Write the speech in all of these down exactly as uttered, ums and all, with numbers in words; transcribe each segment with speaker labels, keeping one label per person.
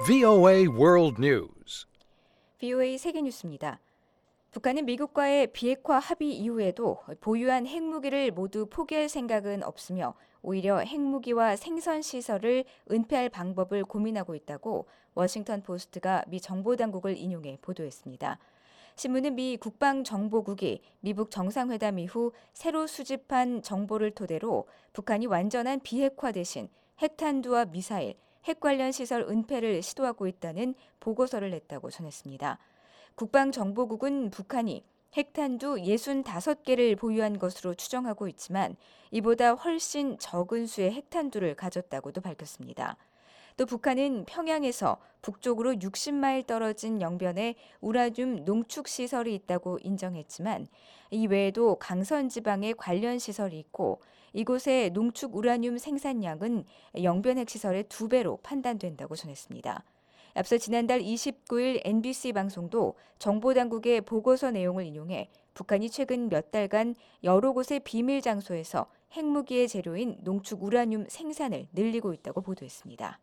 Speaker 1: 브이오에이 World News.
Speaker 2: 브이오에이 세계뉴스입니다. 북한은 미국과의 비핵화 합의 이후에도 보유한 핵무기를 모두 포기할 생각은 없으며 오히려 핵무기와 생선 시설을 은폐할 방법을 고민하고 있다고 워싱턴 포스트가 미 정보당국을 인용해 보도했습니다. 신문은 미 국방정보국이 미북 정상회담 이후 새로 수집한 정보를 토대로 북한이 완전한 비핵화 대신 핵탄두와 미사일, 핵 관련 시설 은폐를 시도하고 있다는 보고서를 냈다고 전했습니다. 국방정보국은 북한이 핵탄두 육십오 개를 보유한 것으로 추정하고 있지만 이보다 훨씬 적은 수의 핵탄두를 가졌다고도 밝혔습니다. 또 북한은 평양에서 북쪽으로 육십 마일 떨어진 영변에 우라늄 농축 시설이 있다고 인정했지만 이 외에도 강선 지방에 관련 시설이 있고 이곳의 농축 우라늄 생산량은 영변 핵시설의 두 배로 판단된다고 전했습니다. 앞서 지난달 이십구일 엠비씨 방송도 정보당국의 보고서 내용을 인용해 북한이 최근 몇 달간 여러 곳의 비밀 장소에서 핵무기의 재료인 농축 우라늄 생산을 늘리고 있다고 보도했습니다.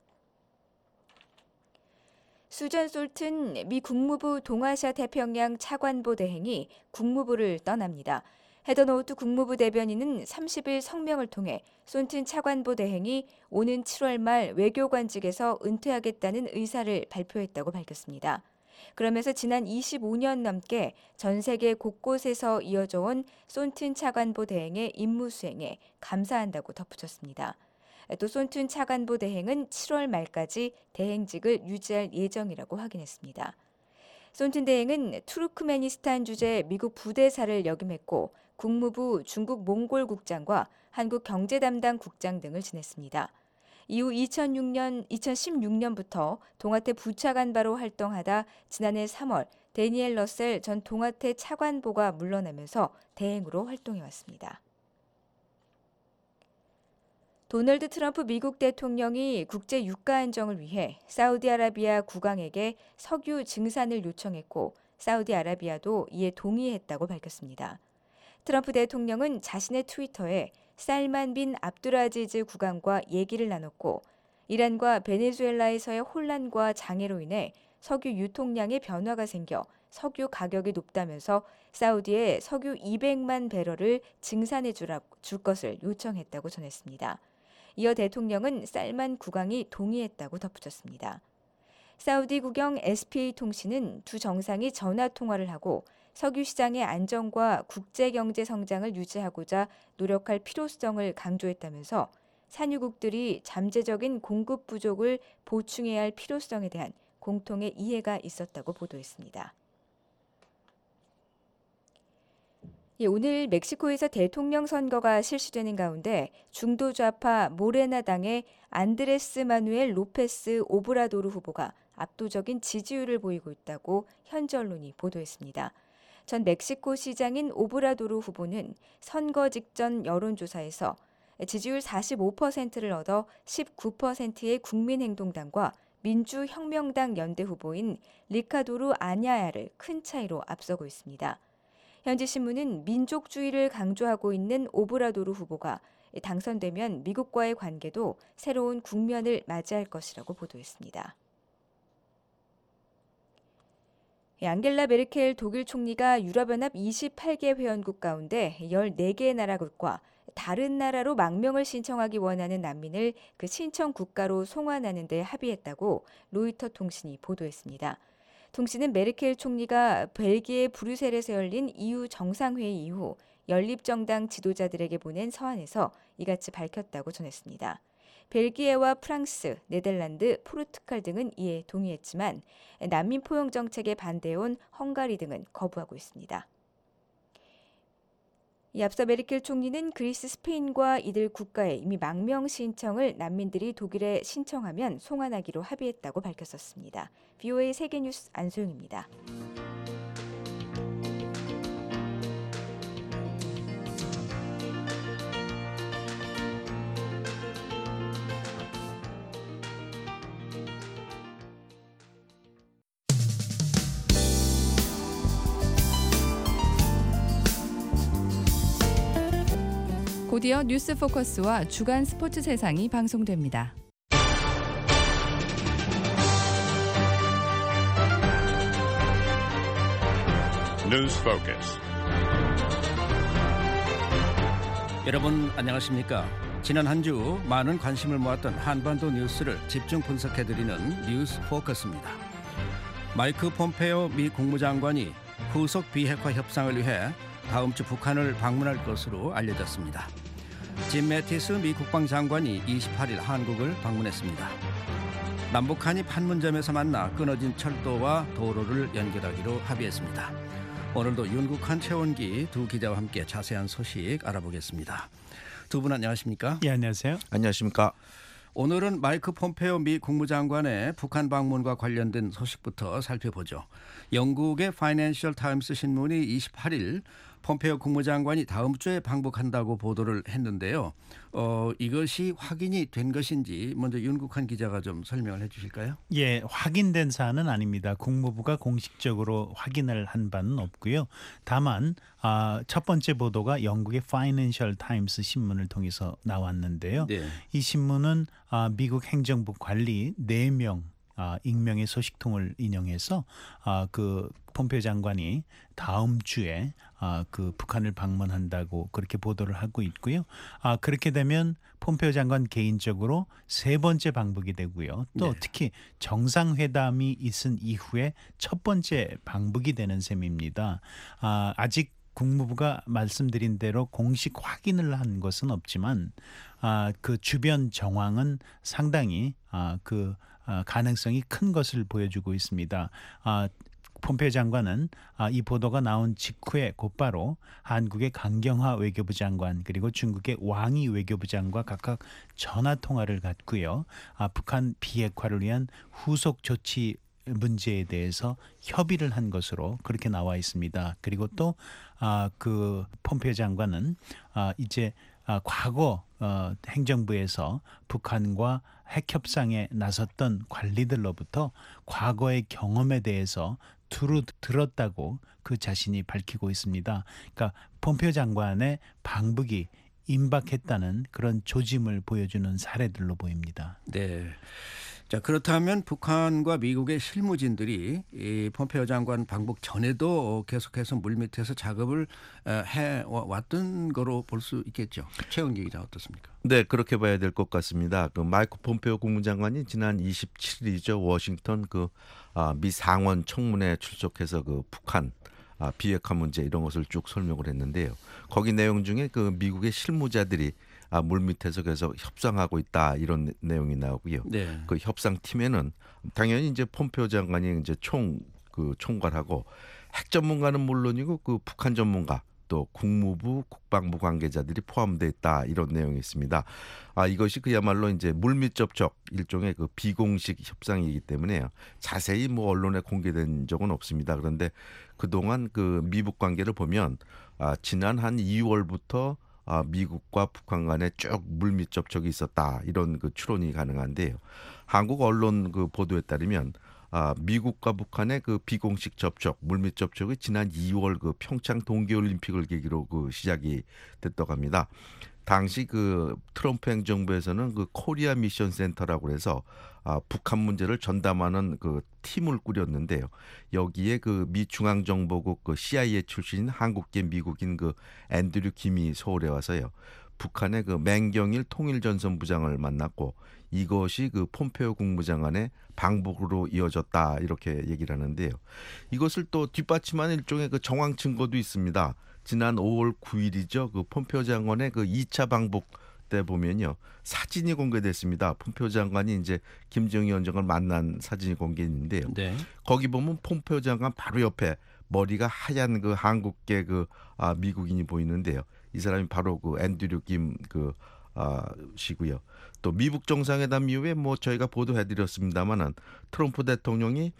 Speaker 2: 수전 솔튼 미 국무부 동아시아 태평양 차관보 대행이 국무부를 떠납니다. 헤더노우트 국무부 대변인은 삼십일 성명을 통해 솔튼 차관보 대행이 오는 칠월 말 외교관직에서 은퇴하겠다는 의사를 발표했다고 밝혔습니다. 그러면서 지난 이십오 년 넘게 전 세계 곳곳에서 이어져 온 솔튼 차관보 대행의 임무 수행에 감사한다고 덧붙였습니다. 또 솔튼 차관보 대행은 칠월 말까지 대행직을 유지할 예정이라고 확인했습니다. 솔튼 대행은 투르크메니스탄 주재 미국 부대사를 역임했고 국무부 중국 몽골 국장과 한국 경제 담당 국장 등을 지냈습니다. 이후 이천육 년, 이천십육 년부터 동아태 부차관바로 활동하다 지난해 삼월 데니엘 러셀 전 동아태 차관보가 물러나면서 대행으로 활동해왔습니다. 도널드 트럼프 미국 대통령이 국제 유가 안정을 위해 사우디아라비아 국왕에게 석유 증산을 요청했고 사우디아라비아도 이에 동의했다고 밝혔습니다. 트럼프 대통령은 자신의 트위터에 살만 빈 압두라지즈 국왕과 얘기를 나눴고 이란과 베네수엘라에서의 혼란과 장애로 인해 석유 유통량에 변화가 생겨 석유 가격이 높다면서 사우디에 석유 이백만 배럴을 증산해 주라, 줄 것을 요청했다고 전했습니다. 이어 대통령은 살만 국왕이 동의했다고 덧붙였습니다. 사우디 국영 에스피에이 통신은 두 정상이 전화 통화를 하고 석유 시장의 안정과 국제 경제 성장을 유지하고자 노력할 필요성을 강조했다면서 산유국들이 잠재적인 공급 부족을 보충해야 할 필요성에 대한 공통의 이해가 있었다고 보도했습니다. 예, 오늘 멕시코에서 대통령 선거가 실시되는 가운데 중도 좌파 모레나당의 안드레스 마누엘 로페스 오브라도르 후보가 압도적인 지지율을 보이고 있다고 현지 언론이 보도했습니다. 전 멕시코 시장인 오브라도르 후보는 선거 직전 여론조사에서 지지율 사십오 퍼센트를 얻어 십구 퍼센트의 국민행동당과 민주혁명당 연대 후보인 리카도르 아냐야를 큰 차이로 앞서고 있습니다. 현지 신문은 민족주의를 강조하고 있는 오브라도르 후보가 당선되면 미국과의 관계도 새로운 국면을 맞이할 것이라고 보도했습니다. 앙겔라 메르켈 독일 총리가 유럽연합 이십팔 개 회원국 가운데 열네 개 나라국과 다른 나라로 망명을 신청하기 원하는 난민을 그 신청 국가로 송환하는 데 합의했다고 로이터 통신이 보도했습니다. 통신은 메르켈 총리가 벨기에 브뤼셀에서 열린 이유 정상회의 이후 연립정당 지도자들에게 보낸 서한에서 이같이 밝혔다고 전했습니다. 벨기에와 프랑스, 네덜란드, 포르투갈 등은 이에 동의했지만 난민 포용 정책에 반대해온 헝가리 등은 거부하고 있습니다. 이 앞서 메르켈 총리는 그리스, 스페인과 이들 국가에 이미 망명 신청을 난민들이 독일에 신청하면 송환하기로 합의했다고 밝혔었습니다. 브이오에이 세계뉴스 안소영입니다.
Speaker 3: 곧이어 뉴스 포커스와 주간 스포츠 세상이 방송됩니다.
Speaker 4: News Focus.
Speaker 5: 여러분 안녕하십니까? 지난 한 주 많은 관심을 모았던 한반도 뉴스를 집중 분석해드리는 뉴스 포커스입니다. 마이크 폼페오 미 국무장관이 후속 비핵화 협상을 위해 다음 주 북한을 방문할 것으로 알려졌습니다. 짐 매티스 미 국방장관이 이십팔 일 한국을 방문했습니다. 남북한이 판문점에서 만나 끊어진 철도와 도로를 연결하기로 합의했습니다. 오늘도 윤국한, 최원기 두 기자와 함께 자세한 소식 알아보겠습니다. 두 분 안녕하십니까?
Speaker 6: 예, 안녕하세요.
Speaker 7: 안녕하십니까?
Speaker 5: 오늘은 마이크 폼페오 미 국무장관의 북한 방문과 관련된 소식부터 살펴보죠. 영국의 파이낸셜 타임스 신문이 이십팔 일 폼페오 국무장관이 다음 주에 방북한다고 보도를 했는데요. 어, 이것이 확인이 된 것인지 먼저 윤국한 기자가 좀 설명을 해 주실까요?
Speaker 6: 예, 확인된 사안은 아닙니다. 국무부가 공식적으로 확인을 한 바는 없고요. 다만 아, 첫 번째 보도가 영국의 파이낸셜 타임스 신문을 통해서 나왔는데요.
Speaker 5: 네.
Speaker 6: 이 신문은 아, 미국 행정부 관리 네 명 아, 익명의 소식통을 인용해서 아, 그 폼페오 장관이 다음 주에 아, 그 북한을 방문한다고 그렇게 보도를 하고 있고요. 아, 그렇게 되면 폼페오 장관 개인적으로 세 번째 방북이 되고요. 또
Speaker 5: 네.
Speaker 6: 특히 정상회담이 있은 이후에 첫 번째 방북이 되는 셈입니다. 아, 아직 국무부가 말씀드린 대로 공식 확인을 한 것은 없지만 아, 그 주변 정황은 상당히 아, 그 아, 가능성이 큰 것을 보여주고 있습니다. 아, 폼페오 장관은 아, 이 보도가 나온 직후에 곧바로 한국의 강경화 외교부 장관 그리고 중국의 왕이 외교부 장관과 각각 전화 통화를 갖고요. 아, 북한 비핵화를 위한 후속 조치 문제에 대해서 협의를 한 것으로 그렇게 나와 있습니다. 그리고 또 아, 그 폼페오 장관은 아, 이제 아, 과거 어, 행정부에서 북한과 핵협상에 나섰던 관리들로부터 과거의 경험에 대해서 두루 들었다고 그 자신이 밝히고 있습니다. 그러니까 폼페오 장관의 방북이 임박했다는 그런 조짐을 보여주는 사례들로 보입니다.
Speaker 5: 네. 자, 그렇다면 북한과 미국의 실무진들이 이 폼페오 장관 방북 전에도 계속해서 물밑에서 작업을 해 왔던 거로 볼 수 있겠죠. 최원기 기자 어떻습니까?
Speaker 7: 네, 그렇게 봐야 될 것 같습니다. 그 마이크 폼페오 국무장관이 지난 이십칠 일이죠. 워싱턴 그 아, 미 상원 청문회에 출석해서 그 북한 아, 비핵화 문제 이런 것을 쭉 설명을 했는데요. 거기 내용 중에 그 미국의 실무자들이 아, 물밑에서 계속 협상하고 있다 이런 내용이 나오고요.
Speaker 5: 네.
Speaker 7: 그 협상팀에는 당연히 이제 폼페오 장관이 이제 총 그 총괄하고 핵 전문가는 물론이고 그 북한 전문가 또 국무부 국방부 관계자들이 포함되어 있다 이런 내용이 있습니다. 아, 이것이 그야말로 이제 물밑 접촉 일종의 그 비공식 협상이기 때문에요. 자세히 뭐 언론에 공개된 적은 없습니다. 그런데 그동안 그 미북 관계를 보면 아, 지난 한 이월부터 아, 미국과 북한 간에 쭉 물밑 접촉이 있었다 이런 그 추론이 가능한데요. 한국 언론 그 보도에 따르면 아, 미국과 북한의 그 비공식 접촉, 물밑 접촉이 지난 이월 그 평창 동계올림픽을 계기로 그 시작이 됐다고 합니다. 당시 그 트럼프 행정부에서는 그 코리아 미션 센터라고 해서 아, 북한 문제를 전담하는 그 팀을 꾸렸는데요. 여기에 그 미 중앙정보국 그 씨아이에이 출신인 한국계 미국인 그 앤드류 김이 서울에 와서요. 북한의 그 맹경일 통일전선부장을 만났고 이것이 그 폼페오 국무장관의 방북으로 이어졌다 이렇게 얘기를 하는데요. 이것을 또 뒷받침하는 일종의 그 정황 증거도 있습니다. 지난 오월 구일이죠. 그 폼페오 장관의 그 이 차 방북 때 보면요. 사진이 공개됐습니다. 폼페오 장관이 이제 김정일 위원장을 만난 사진이 공개됐는데요.
Speaker 5: 네. 거기
Speaker 7: 거기 보면 폼페오 장관 바로 옆에 머리가 하얀 그 한국계 그 아, 미국인이 보이는데요. 이 사람이 바로 그 앤드류 김그 아, 시고요. 또 미북 정상회담 이후에 뭐 저희가 보도해드렸습니다만은 트럼프 대통령이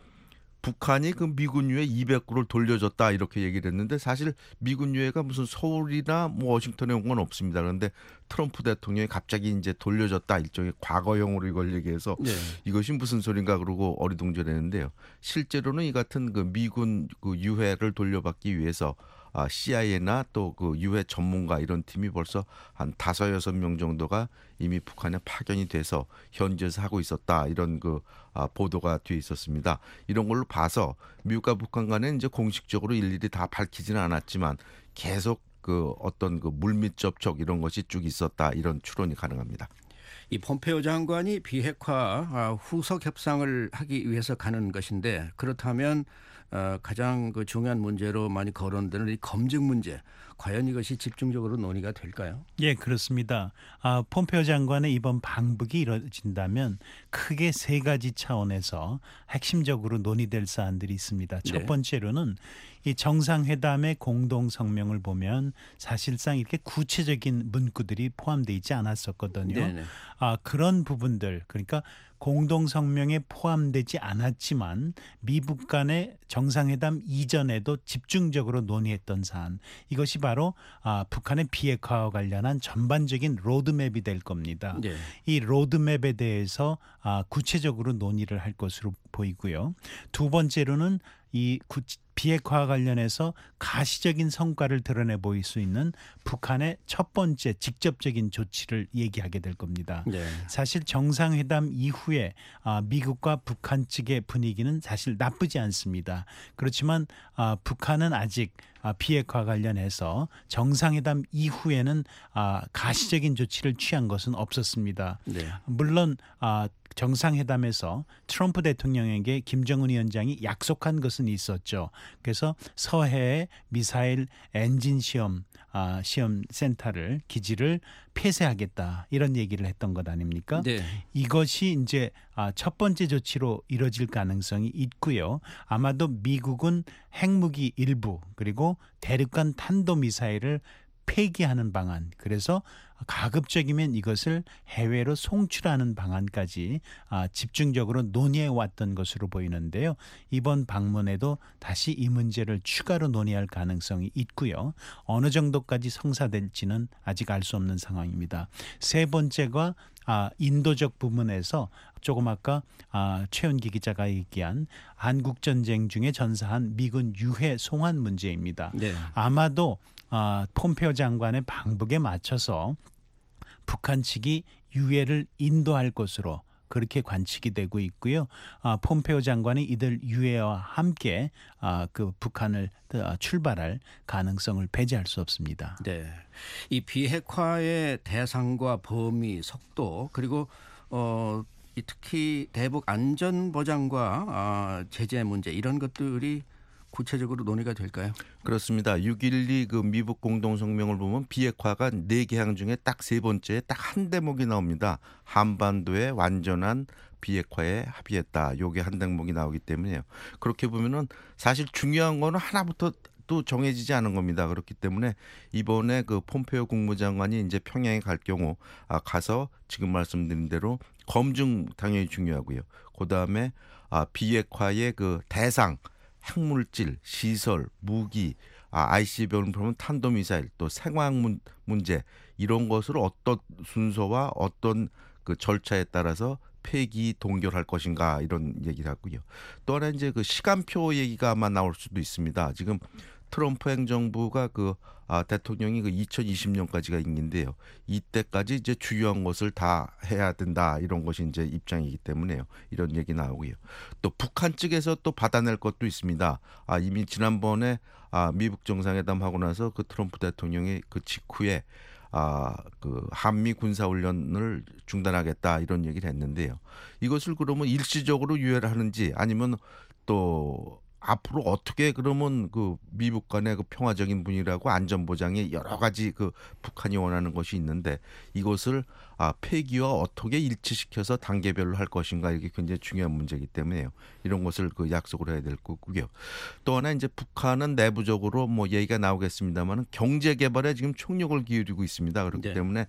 Speaker 7: 북한이 그 미군 유해 이백 구를 돌려줬다 이렇게 얘기를 했는데 사실 미군 유해가 무슨 서울이나 뭐 워싱턴에 온 건 없습니다. 그런데 트럼프 대통령이 갑자기 이제 돌려줬다 일종의 과거형으로 이걸 얘기해서
Speaker 5: 네.
Speaker 7: 이것이 무슨 소린가 그러고 어리둥절했는데요. 실제로는 이 같은 그 미군 그 유해를 돌려받기 위해서 아, 씨아이에이나 또 그 유해 전문가 이런 팀이 벌써 한 다섯 여섯 명 정도가 이미 북한에 파견이 돼서 현지에서 하고 있었다 이런 그 아, 보도가 뒤에 있었습니다. 이런 걸로 봐서 미국과 북한 간에 이제 공식적으로 일일이 다 밝히지는 않았지만 계속 그 어떤 그 물밑 접촉 이런 것이 쭉 있었다 이런 추론이 가능합니다.
Speaker 5: 이 폼페이오 장관이 비핵화 아, 후속 협상을 하기 위해서 가는 것인데 그렇다면 어, 가장 그 중요한 문제로 많이 거론되는 이 검증 문제, 과연 이것이 집중적으로 논의가 될까요?
Speaker 6: 예, 그렇습니다. 아, 폼페이오 장관의 이번 방북이 이뤄진다면 크게 세 가지 차원에서 핵심적으로 논의될 사안들이 있습니다. 첫
Speaker 5: 네.
Speaker 6: 번째로는 이 정상회담의 공동 성명을 보면 사실상 이렇게 구체적인 문구들이 포함되어 있지 않았었거든요.
Speaker 5: 네네.
Speaker 6: 아, 그런 부분들, 그러니까 공동 성명에 포함되지 않았지만 미북 간의 정상회담 이전에도 집중적으로 논의했던 사안, 이것이 바로 아, 북한의 비핵화와 관련한 전반적인 로드맵이 될 겁니다.
Speaker 5: 네.
Speaker 6: 이 로드맵에 대해서 아, 구체적으로 논의를 할 것으로 보이고요. 두 번째로는 이 구, 비핵화와 관련해서 가시적인 성과를 드러내 보일 수 있는 북한의 첫 번째 직접적인 조치를 얘기하게 될 겁니다.
Speaker 5: 네.
Speaker 6: 사실 정상회담 이후에 아, 미국과 북한 측의 분위기는 사실 나쁘지 않습니다. 그렇지만 아, 북한은 아직 아, 비핵화 관련해서 정상회담 이후에는 아, 가시적인 조치를 취한 것은 없었습니다.
Speaker 5: 네.
Speaker 6: 물론 아, 정상회담에서 트럼프 대통령에게 김정은 위원장이 약속한 것은 있었죠. 그래서 서해의 미사일 엔진 시험 아, 시험 센터를 기지를 폐쇄하겠다 이런 얘기를 했던 것 아닙니까?
Speaker 5: 네.
Speaker 6: 이것이 이제 아, 첫 번째 조치로 이뤄질 가능성이 있고요. 아마도 미국은 핵무기 일부 그리고 대륙간 탄도미사일을 폐기하는 방안, 그래서 가급적이면 이것을 해외로 송출하는 방안까지 아, 집중적으로 논의해 왔던 것으로 보이는데요. 이번 방문에도 다시 이 문제를 추가로 논의할 가능성이 있고요. 어느 정도까지 성사될지는 아직 알 수 없는 상황입니다. 세 번째가 아, 인도적 부분에서 조금 아까 아, 최은기 기자가 얘기한 한국전쟁 중에 전사한 미군 유해 송환 문제입니다.
Speaker 5: 네.
Speaker 6: 아마도 아, 폼페이오 장관의 방북에 맞춰서 북한 측이 유해를 인도할 것으로 그렇게 관측이 되고 있고요. 아, 폼페이오 장관이 이들 유해와 함께 아, 그 북한을 출발할 가능성을 배제할 수 없습니다.
Speaker 5: 네. 이 비핵화의 대상과 범위, 속도 그리고 어, 이 특히 대북 안전 보장과 아, 제재 문제 이런 것들이 구체적으로 논의가 될까요?
Speaker 7: 그렇습니다. 육일이 그 미북 공동성명을 보면 비핵화가 네 개항 중에 딱 세 번째에 딱 한 대목이 나옵니다. 한반도의 완전한 비핵화에 합의했다. 요게 한 대목이 나오기 때문에요. 그렇게 보면은 사실 중요한 거는 하나부터 또 정해지지 않은 겁니다. 그렇기 때문에 이번에 그 폼페이오 국무장관이 이제 평양에 갈 경우 아, 가서 지금 말씀드린 대로 검증 당연히 중요하고요. 그 다음에 아, 비핵화의 그 대상 핵물질, 시설, 무기, 아, 아이씨비엠을 보면 탄도미사일, 또 생화학 문, 문제 이런 것을 어떤 순서와 어떤 그 절차에 따라서 폐기 동결할 것인가 이런 얘기를 하고요. 또 하나 이제 그 시간표 얘기가 아마 나올 수도 있습니다. 지금 트럼프 행정부가 그 아, 대통령이 그 이천이십 년까지가 임기인데요. 이때까지 이제 주요한 것을 다 해야 된다 이런 것이 이제 입장이기 때문에요. 이런 얘기 나오고요. 또 북한 측에서 또 받아낼 것도 있습니다. 아, 이미 지난번에 아, 미북 정상회담 하고 나서 그 트럼프 대통령이 그 직후에 아, 그 한미 군사 훈련을 중단하겠다 이런 얘기를 했는데요. 이것을 그러면 일시적으로 유예를 하는지 아니면 또 앞으로 어떻게 그러면 그 미북 간의 그 평화적인 분위기라고 안전 보장에 여러 가지 그 북한이 원하는 것이 있는데 이것을 아, 폐기와 어떻게 일치시켜서 단계별로 할 것인가 이게 굉장히 중요한 문제이기 때문에요. 이런 것을 그 약속을 해야 될 거고요. 또 하나 이제 북한은 내부적으로 뭐 얘기가 나오겠습니다만 경제 개발에 지금 총력을 기울이고 있습니다. 그렇기
Speaker 5: 네.
Speaker 7: 때문에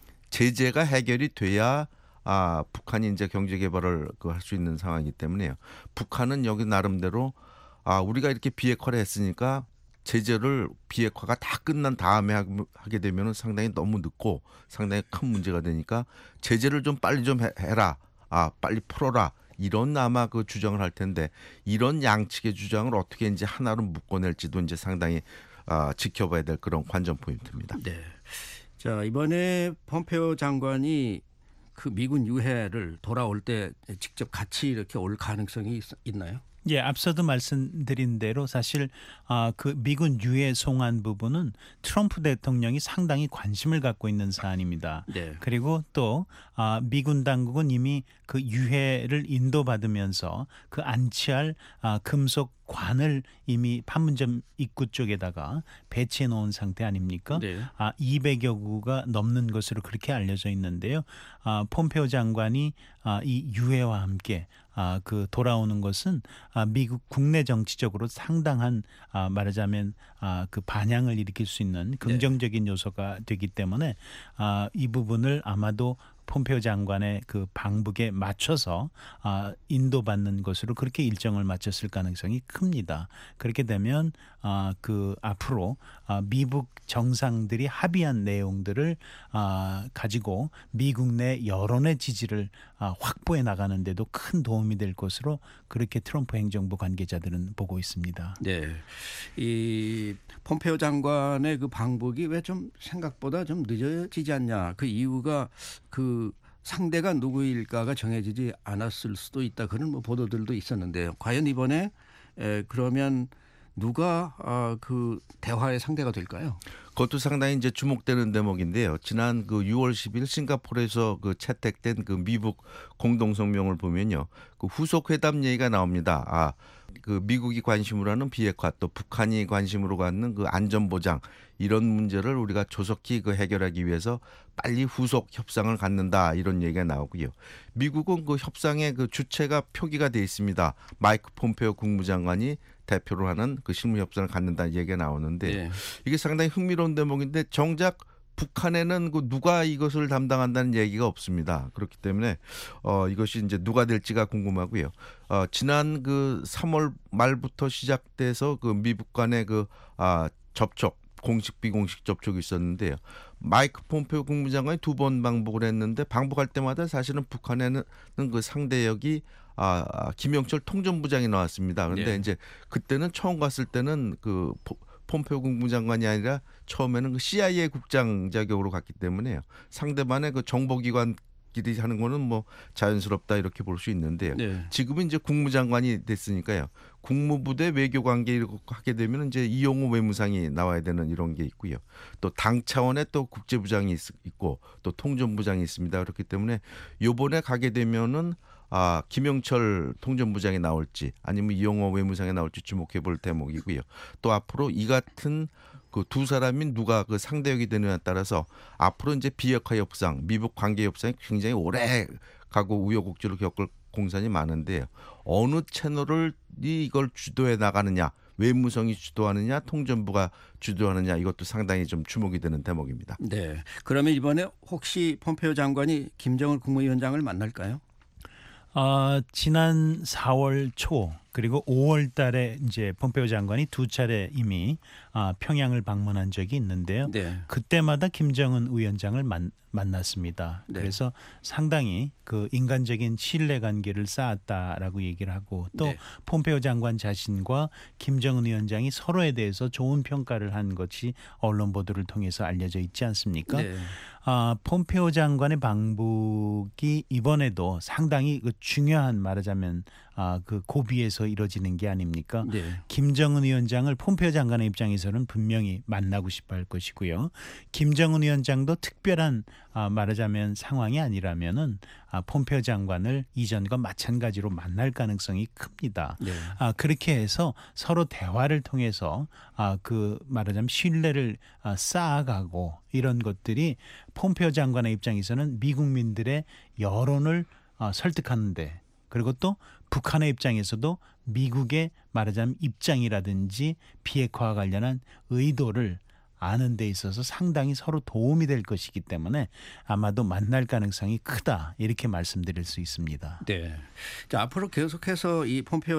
Speaker 7: 제재가 해결이 돼야 아, 북한이 이제 경제 개발을 그 할 수 있는 상황이기 때문에요. 북한은 여기 나름대로 아, 우리가 이렇게 비핵화를 했으니까 제재를 비핵화가 다 끝난 다음에 하게 되면 상당히 너무 늦고 상당히 큰 문제가 되니까 제재를 좀 빨리 좀 해라. 아, 빨리 풀어라. 이런 아마 그 주장을 할 텐데 이런 양측의 주장을 어떻게 이제 하나로 묶어낼지도 이제 상당히 아, 지켜봐야 될 그런 관전 포인트입니다.
Speaker 5: 네. 자, 이번에 폼페오 장관이 그 미군 유해를 돌아올 때 직접 같이 이렇게 올 가능성이 있, 있나요?
Speaker 6: 예, 앞서도 말씀드린 대로 사실 아, 그 미군 유해 송환 부분은 트럼프 대통령이 상당히 관심을 갖고 있는 사안입니다.
Speaker 5: 네.
Speaker 6: 그리고 또 아, 미군 당국은 이미 그 유해를 인도받으면서 그 안치할 아, 금속 관을 이미 판문점 입구 쪽에다가 배치해 놓은 상태 아닙니까?
Speaker 5: 네.
Speaker 6: 아, 이백여 구가 넘는 것으로 그렇게 알려져 있는데요. 아, 폼페오 장관이 아, 이 유해와 함께 아, 그 돌아오는 것은 아, 미국 국내 정치적으로 상당한 아, 말하자면 아, 그 반향을 일으킬 수 있는 긍정적인 요소가 되기 때문에 아, 이 부분을 아마도 폼페오 장관의 그 방북에 맞춰서 아, 인도받는 것으로 그렇게 일정을 맞췄을 가능성이 큽니다. 그렇게 되면 아, 그 앞으로 아, 미국 정상들이 합의한 내용들을 아, 가지고 미국 내 여론의 지지를 아, 확보해 나가는 데도 큰 도움이 될 것으로 그렇게 트럼프 행정부 관계자들은 보고 있습니다.
Speaker 5: 네, 이 폼페오 장관의 그 방북이 왜 좀 생각보다 좀 늦어지지 않냐? 그 이유가 그 상대가 누구일까가 정해지지 않았을 수도 있다. 그런 뭐 보도들도 있었는데요. 과연 이번에 에, 그러면 누가 아, 그 대화의 상대가 될까요?
Speaker 7: 그것도 상당히 이제 주목되는 대목인데요. 지난 그 유월 십일 싱가포르에서 그 채택된 그 미북 공동 성명을 보면요, 그 후속 회담 얘기가 나옵니다. 아, 그 미국이 관심으로 하는 비핵화, 또 북한이 관심으로 갖는 그 안전 보장, 이런 문제를 우리가 조속히 그 해결하기 위해서 빨리 후속 협상을 갖는다, 이런 얘기가 나오고요. 미국은 그 협상의 그 주체가 표기가 돼 있습니다. 마이크 폼페오 국무장관이 대표로 하는 그 실무 협상을 갖는다는 얘기가 나오는데,
Speaker 5: 네.
Speaker 7: 이게 상당히 흥미로운 대목인데 정작 북한에는 그 누가 이것을 담당한다는 얘기가 없습니다. 그렇기 때문에 어, 이것이 이제 누가 될지가 궁금하고요. 어, 지난 그 삼월 말부터 시작돼서 그 미국 간의 그 아, 접촉, 공식 비공식 접촉이 있었는데요. 마이크 폼페오 국무장관이 두 번 방북을 했는데, 방북할 때마다 사실은 북한에는 그 상대역이 아, 김영철 통전부장이 나왔습니다. 그런데
Speaker 5: 네.
Speaker 7: 이제 그때는 처음 갔을 때는 그 폼페오 국무장관이 아니라 처음에는 그 씨아이에이 국장 자격으로 갔기 때문에요. 상대방의 그 정보기관끼리 하는 거는 뭐 자연스럽다, 이렇게 볼 수 있는데요.
Speaker 5: 네.
Speaker 7: 지금은 이제 국무장관이 됐으니까요. 국무부대 외교관계 이렇게 하게 되면 이제 이용호 외무상이 나와야 되는 이런 게 있고요. 또 당 차원의 또 국제부장이 있고 또 통전부장이 있습니다. 그렇기 때문에 요번에 가게 되면은 아, 김영철 통전부장이 나올지 아니면 이용호 외무상이 나올지 주목해 볼 대목이고요. 또 앞으로 이 같은 그 두 사람이 누가 그 상대역이 되느냐에 따라서 앞으로 이제 비핵화 협상, 미북 관계 협상이 굉장히 오래 가고 우여곡절을 겪을 공산이 많은데요. 어느 채널을 이걸 주도해 나가느냐, 외무성이 주도하느냐, 통전부가 주도하느냐, 이것도 상당히 좀 주목이 되는 대목입니다.
Speaker 5: 네. 그러면 이번에 혹시 폼페오 장관이 김정은 국무위원장을 만날까요?
Speaker 6: 어, 지난 사월 초 그리고 오월 달에 이제 폼페오 장관이 두 차례 이미 아, 평양을 방문한 적이 있는데요.
Speaker 5: 네.
Speaker 6: 그때마다 김정은 위원장을 만, 만났습니다.
Speaker 5: 네.
Speaker 6: 그래서 상당히 그 인간적인 신뢰관계를 쌓았다라고 얘기를 하고, 또
Speaker 5: 네.
Speaker 6: 폼페오 장관 자신과 김정은 위원장이 서로에 대해서 좋은 평가를 한 것이 언론 보도를 통해서 알려져 있지 않습니까?
Speaker 5: 네.
Speaker 6: 아, 폼페오 장관의 방북이 이번에도 상당히 그 중요한, 말하자면 아, 그 고비에서 이루어지는 게 아닙니까?
Speaker 5: 네.
Speaker 6: 김정은 위원장을 폼페오 장관의 입장에서는 분명히 만나고 싶어 할 것이고요. 김정은 위원장도 특별한 아, 말하자면 상황이 아니라면은 아, 폼페오 장관을 이전과 마찬가지로 만날 가능성이 큽니다.
Speaker 5: 네.
Speaker 6: 아, 그렇게 해서 서로 대화를 통해서 아, 그 말하자면 신뢰를 아, 쌓아가고, 이런 것들이 폼페오 장관의 입장에서는 미국민들의 여론을 아, 설득하는데, 그리고 또 북한의 입장에서도 미국의 말하자면 입장이라든지 비핵화와 관련한 의도를 아는 데 있어서 상당히 서로 도움이 될 것이기 때문에 아마도 만날 가능성이 크다, 이렇게 말씀드릴 수 있습니다.
Speaker 5: 네. 자, 앞으로 계속해서 이 폼페오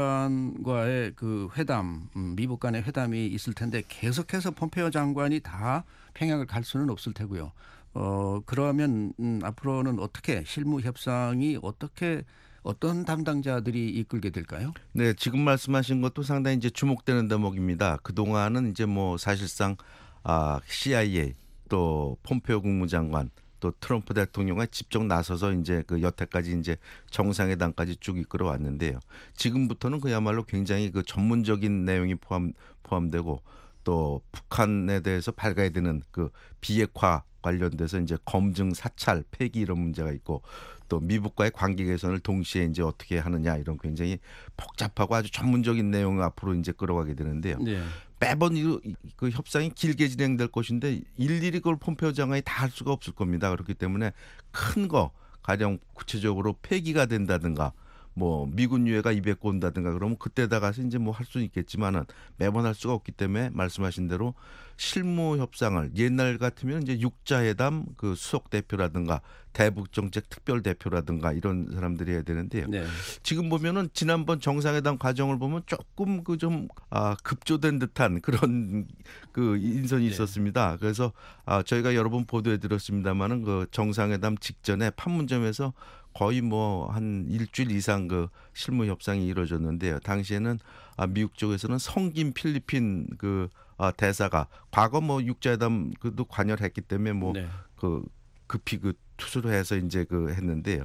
Speaker 5: 장관과의 그 회담, 음, 미국 간의 회담이 있을 텐데, 계속해서 폼페오 장관이 다 평양을 갈 수는 없을 테고요. 어, 그러면 음, 앞으로는 어떻게 실무 협상이 어떻게 어떤 담당자들이 이끌게 될까요?
Speaker 7: 네, 지금 말씀하신 것도 상당히 이제 주목되는 대목입니다. 그 동안은 이제 뭐 사실상 아, 씨아이에이 또 폼페오 국무장관 또 트럼프 대통령이 직접 나서서 이제 그 여태까지 이제 정상회담까지 쭉 이끌어 왔는데요. 지금부터는 그야말로 굉장히 그 전문적인 내용이 포함 포함되고 또 북한에 대해서 밝아야 되는 그 비핵화 관련돼서 이제 검증, 사찰, 폐기 이런 문제가 있고 또 미국과의 관계 개선을 동시에 이제 어떻게 하느냐 이런 굉장히 복잡하고 아주 전문적인 내용을 앞으로 이제 끌어가게 되는데요.
Speaker 5: 네.
Speaker 7: 매번 이, 그 협상이 길게 진행될 것인데 일일이 그걸 폼페오 장관이 다 할 수가 없을 겁니다. 그렇기 때문에 큰 거 가령 구체적으로 폐기가 된다든가 뭐 미군 유해가 이백 고 온다든가 그러면 그때다 가서 이제 뭐 할 수는 있겠지만은 매번 할 수가 없기 때문에 말씀하신 대로 실무 협상을 옛날 같으면 이제 육자회담 그 수석 대표라든가 대북 정책 특별 대표라든가 이런 사람들이 해야 되는데요.
Speaker 5: 네.
Speaker 7: 지금 보면은 지난번 정상회담 과정을 보면 조금 그 좀 아, 급조된 듯한 그런 그 인선이
Speaker 5: 네.
Speaker 7: 있었습니다. 그래서 아, 저희가 여러 번 보도해 드렸습니다만은 그 정상회담 직전에 판문점에서 거의 뭐 한 일주일 이상 그 실무 협상이 이루어졌는데요. 당시에는 아, 미국 쪽에서는 성김 필리핀 그 아, 대사가 과거 뭐 육자회담 그도 관여를 했기 때문에 뭐 그
Speaker 5: 네.
Speaker 7: 급히 그 투수를 해서 이제 그 했는데요.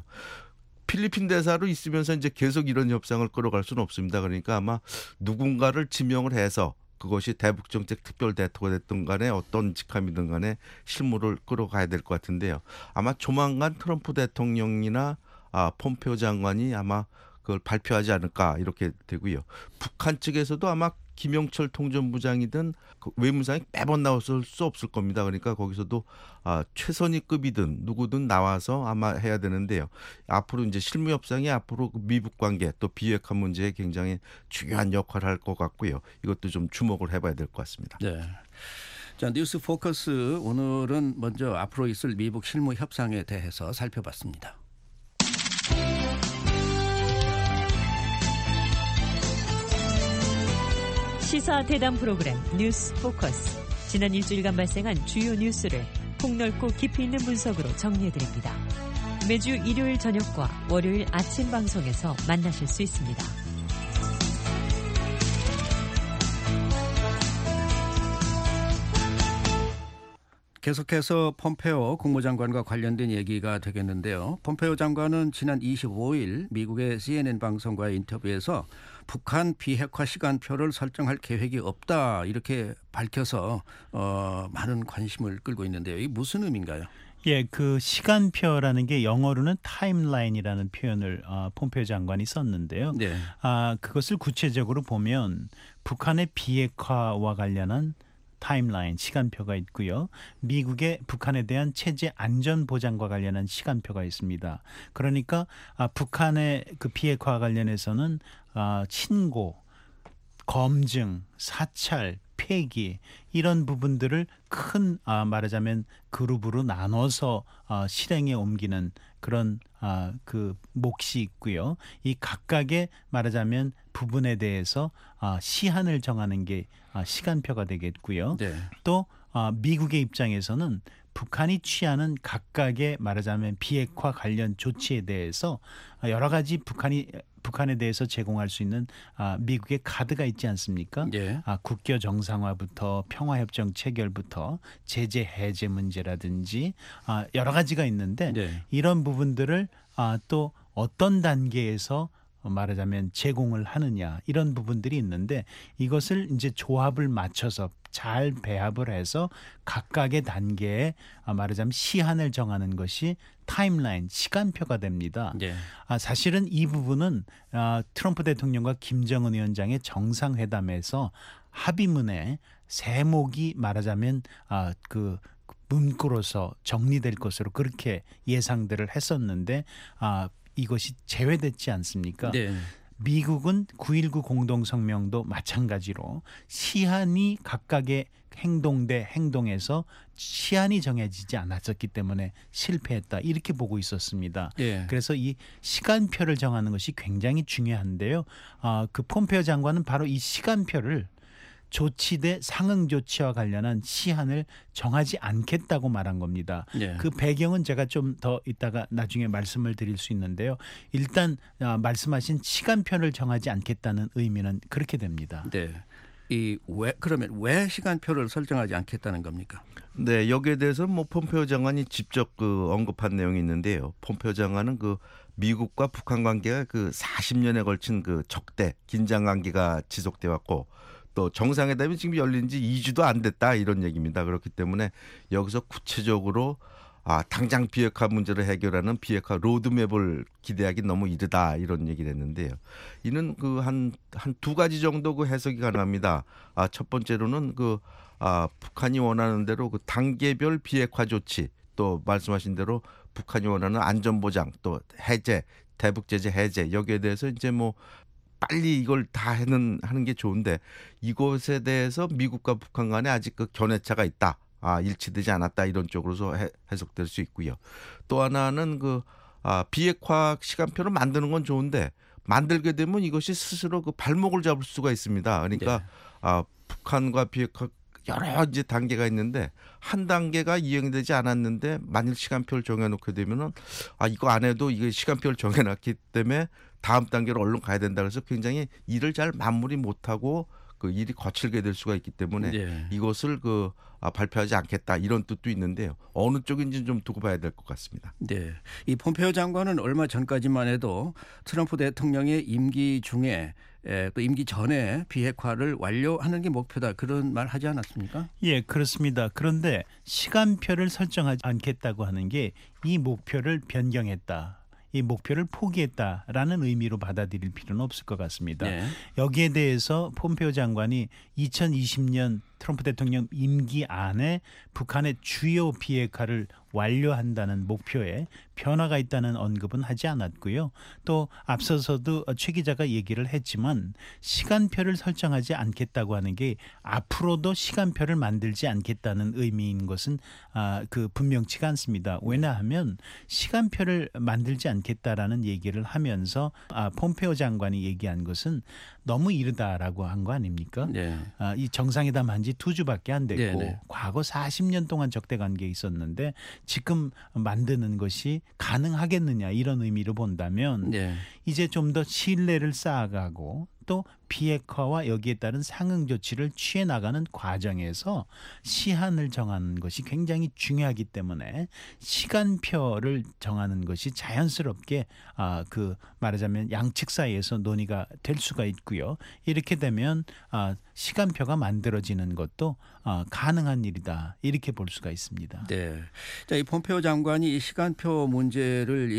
Speaker 7: 필리핀 대사로 있으면서 이제 계속 이런 협상을 끌어갈 수는 없습니다. 그러니까 아마 누군가를 지명을 해서 그것이 대북정책 특별 대표가 됐든 간에 어떤 직함이든 간에 실무를 끌어가야 될 것 같은데요. 아마 조만간 트럼프 대통령이나 아, 폼페오 장관이 아마 그걸 발표하지 않을까 이렇게 되고요. 북한 측에서도 아마 김영철 통전부장이든 그 외무상이 매번 나왔을 수 없을 겁니다. 그러니까 거기서도 아, 최선위급이든 누구든 나와서 아마 해야 되는데요. 앞으로 이제 실무 협상이 앞으로 미북 관계 또 비핵화 문제에 굉장히 중요한 역할을 할 것 같고요. 이것도 좀 주목을 해봐야 될 것 같습니다.
Speaker 5: 네. 자, 뉴스 포커스 오늘은 먼저 앞으로 있을 미북 실무 협상에 대해서 살펴봤습니다.
Speaker 4: 시사 대담 프로그램 뉴스 포커스. 지난 일주일간 발생한 주요 뉴스를 폭넓고 깊이 있는 분석으로 정리해드립니다. 매주 일요일 저녁과 월요일 아침 방송에서 만나실 수 있습니다.
Speaker 5: 계속해서 폼페오 국무장관과 관련된 얘기가 되겠는데요. 폼페오 장관은 지난 이십오일 미국의 씨엔엔 방송과의 인터뷰에서 북한 비핵화 시간표를 설정할 계획이 없다 이렇게 밝혀서 어, 많은 관심을 끌고 있는데요. 이게 무슨 의미인가요?
Speaker 6: 예, 그 시간표라는 게 영어로는 타임라인이라는 표현을 어, 폼페오 장관이 썼는데요.
Speaker 5: 네.
Speaker 6: 아, 그것을 구체적으로 보면 북한의 비핵화와 관련한 타임라인, 시간표가 있고요. 미국의 북한에 대한 체제 안전 보장과 관련한 시간표가 있습니다. 그러니까 아, 북한의 그 비핵화 관련해서는 아, 신고, 검증, 사찰, 폐기 이런 부분들을 큰 아, 말하자면 그룹으로 나눠서 아, 실행에 옮기는 그런 아, 그 몫이 있고요. 이 각각의 말하자면 부분에 대해서 아, 시한을 정하는 게 아, 시간표가 되겠고요.
Speaker 5: 네.
Speaker 6: 또 아, 미국의 입장에서는 북한이 취하는 각각의 말하자면 비핵화 관련 조치에 대해서 여러 가지 북한이 북한에 대해서 제공할 수 있는 아, 미국의 카드가 있지 않습니까?
Speaker 5: 예.
Speaker 6: 아, 국교 정상화부터 평화협정 체결부터 제재 해제 문제라든지 아, 여러 가지가 있는데
Speaker 5: 네.
Speaker 6: 이런 부분들을 아, 또 어떤 단계에서 말하자면 제공을 하느냐 이런 부분들이 있는데 이것을 이제 조합을 맞춰서 잘 배합을 해서 각각의 단계에 말하자면 시한을 정하는 것이 타임라인, 시간표가 됩니다.
Speaker 5: 네.
Speaker 6: 아, 사실은 이 부분은 아, 트럼프 대통령과 김정은 위원장의 정상회담에서 합의문에 세목이 말하자면 아, 그 문구로서 정리될 것으로 그렇게 예상들을 했었는데 아, 이것이 제외됐지 않습니까?
Speaker 5: 네.
Speaker 6: 미국은 구일구 공동성명도 마찬가지로 시한이 각각의 행동 대 행동에서 시한이 정해지지 않았었기 때문에 실패했다 이렇게 보고 있었습니다.
Speaker 5: 예.
Speaker 6: 그래서 이 시간표를 정하는 것이 굉장히 중요한데요. 아, 그 폼페오 장관은 바로 이 시간표를 조치대 상응 조치와 관련한 시한을 정하지 않겠다고 말한 겁니다.
Speaker 5: 예.
Speaker 6: 그 배경은 제가 좀 더 이따가 나중에 말씀을 드릴 수 있는데요. 일단 아, 말씀하신 시간표를 정하지 않겠다는 의미는 그렇게 됩니다.
Speaker 5: 네. 이 왜 그러면 왜 시간표를 설정하지 않겠다는 겁니까?
Speaker 7: 네, 여기에 대해서 뭐 폼페오 장관이 직접 그 언급한 내용이 있는데요. 폼페오 장관은 그 미국과 북한 관계가 그 사십 년에 걸친 그 적대 긴장 관계가 지속돼 왔고 또 정상회담이 지금 열린 지 이 주도 안 됐다 이런 얘기입니다. 그렇기 때문에 여기서 구체적으로 아, 당장 비핵화 문제를 해결하는 비핵화 로드맵을 기대하기 너무 이르다 이런 얘기를 했는데요. 이는 그 한 한 두 가지 정도 그 해석이 가능합니다. 아, 첫 번째로는 그 아, 북한이 원하는 대로 그 단계별 비핵화 조치 또 말씀하신 대로 북한이 원하는 안전보장 또 해제 대북 제재 해제 여기에 대해서 이제 뭐 빨리 이걸 다 하는 하는 게 좋은데 이것에 대해서 미국과 북한 간에 아직 그 견해차가 있다. 아, 일치되지 않았다 이런 쪽으로서 해, 해석될 수 있고요. 또 하나는 그 아, 비핵화 시간표를 만드는 건 좋은데 만들게 되면 이것이 스스로 그 발목을 잡을 수가 있습니다. 그러니까
Speaker 5: 네.
Speaker 7: 아, 북한과 비핵화 여러 이제 단계가 있는데 한 단계가 이행되지 않았는데 만일 시간표를 정해놓게 되면은 아 이거 안 해도 이게 시간표를 정해놨기 때문에 다음 단계로 얼른 가야 된다 그래서 굉장히 일을 잘 마무리 못하고 그 일이 거칠게 될 수가 있기 때문에
Speaker 5: 네.
Speaker 7: 이것을 그 아, 발표하지 않겠다 이런 뜻도 있는데요. 어느 쪽인지는 좀 두고 봐야 될 것 같습니다.
Speaker 5: 네. 이 폼페오 장관은 얼마 전까지만 해도 트럼프 대통령의 임기 중에 에, 또 임기 전에 비핵화를 완료하는 게 목표다 그런 말 하지 않았습니까?
Speaker 6: 예, 그렇습니다. 그런데 시간표를 설정하지 않겠다고 하는 게 이 목표를 변경했다. 이 목표를 포기했다라는 의미로 받아들일 필요는 없을 것 같습니다.
Speaker 5: 네.
Speaker 6: 여기에 대해서 폼페오 장관이 이천이십 년 트럼프 대통령 임기 안에 북한의 주요 비핵화를 완료한다는 목표에 변화가 있다는 언급은 하지 않았고요. 또 앞서서도 최 기자가 얘기를 했지만 시간표를 설정하지 않겠다고 하는 게 앞으로도 시간표를 만들지 않겠다는 의미인 것은 아, 그 분명치가 않습니다. 왜냐하면 시간표를 만들지 않겠다라는 얘기를 하면서 아, 폼페오 장관이 얘기한 것은 너무 이르다라고 한 거 아닙니까?
Speaker 5: 네.
Speaker 6: 아, 이 정상회담 한 지 두 주밖에 안 됐고
Speaker 5: 네네.
Speaker 6: 과거 사십 년 동안 적대 관계에 있었는데 지금 만드는 것이 가능하겠느냐 이런 의미로 본다면
Speaker 5: 네.
Speaker 6: 이제 좀 더 신뢰를 쌓아가고 또 비핵화와 여기에 따른 상응 조치를 취해 나가는 과정에서 시한을 정하는 것이 굉장히 중요하기 때문에 시간표를 정하는 것이 자연스럽게 아, 그 말하자면 양측 사이에서 논의가 될 수가 있고요. 이렇게 되면 아, 시간표가 만들어지는 것도 아, 가능한 일이다 이렇게 볼 수가 있습니다.
Speaker 5: 네. 자, 이 폼페오 장관이 이 시간표 문제를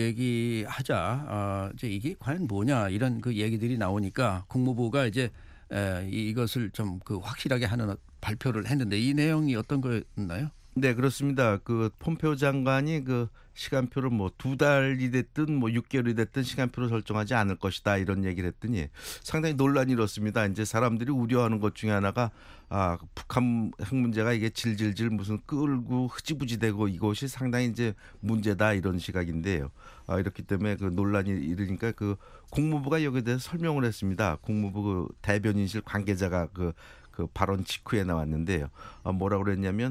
Speaker 5: 얘기하자 어, 이제 이게 과연 뭐냐 이런 그 얘기들이 나오니까 국무부가 이제 에, 이것을 좀 그 확실하게 하는 발표를 했는데 이 내용이 어떤 거였나요?
Speaker 7: 네, 그렇습니다. 그 폼페오 장관이 그 시간표를 뭐 두 달이 됐든 뭐 육 개월이 됐든 시간표를 설정하지 않을 것이다 이런 얘기를 했더니 상당히 논란이 일었습니다. 이제 사람들이 우려하는 것 중에 하나가 아, 북한 핵 문제가 이게 질질질 무슨 끌고 흐지부지되고 이것이 상당히 이제 문제다 이런 시각인데요. 아, 이렇기 때문에 그 논란이 일으니까 그 국무부가 여기에 대해서 설명을 했습니다. 국무부 그 대변인실 관계자가 그, 그 발언 직후에 나왔는데요. 아, 뭐라고 그랬냐면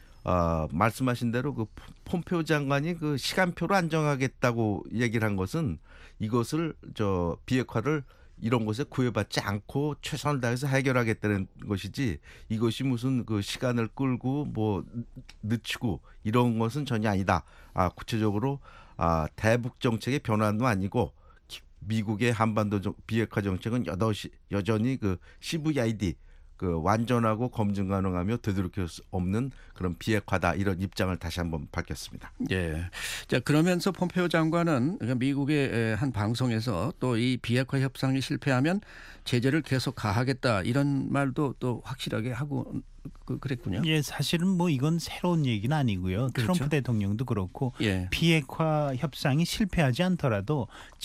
Speaker 7: 어, 말씀하신 대로 그 폼페오 장관이 그 시간표로 안정하겠다고 얘기를 한 것은 이것을 저 비핵화를 이런 곳에 구애받지 않고 최선을 다해서 해결하겠다는 것이지 이것이 무슨 그 시간을 끌고 뭐 늦추고 이런 것은 전혀 아니다. 아, 구체적으로 아, 대북 정책의 변화도 아니고 미국의 한반도 비핵화 정책은 여전히 그 씨브이아이디 그 완전하고 검증 가능하며 되돌이킬 수 없는 그런 비핵화다 이런 입장을 다시 한번 밝혔습니다.
Speaker 5: 예. 자, 그러면서 폼페오 장관은 미국의 한 방송에서 또 이 비핵화 협상이 실패하면 제재를 계속 가하겠다 이런 말도 또 확실하게 하고 그, 그랬군요.
Speaker 6: 예, 사실은 뭐 이건 새로운 얘기는 아니고요.
Speaker 5: 그렇죠.
Speaker 6: 트럼프 대통령도 그렇고
Speaker 5: 예.
Speaker 6: 비핵화 협상이 실패하지 않더라도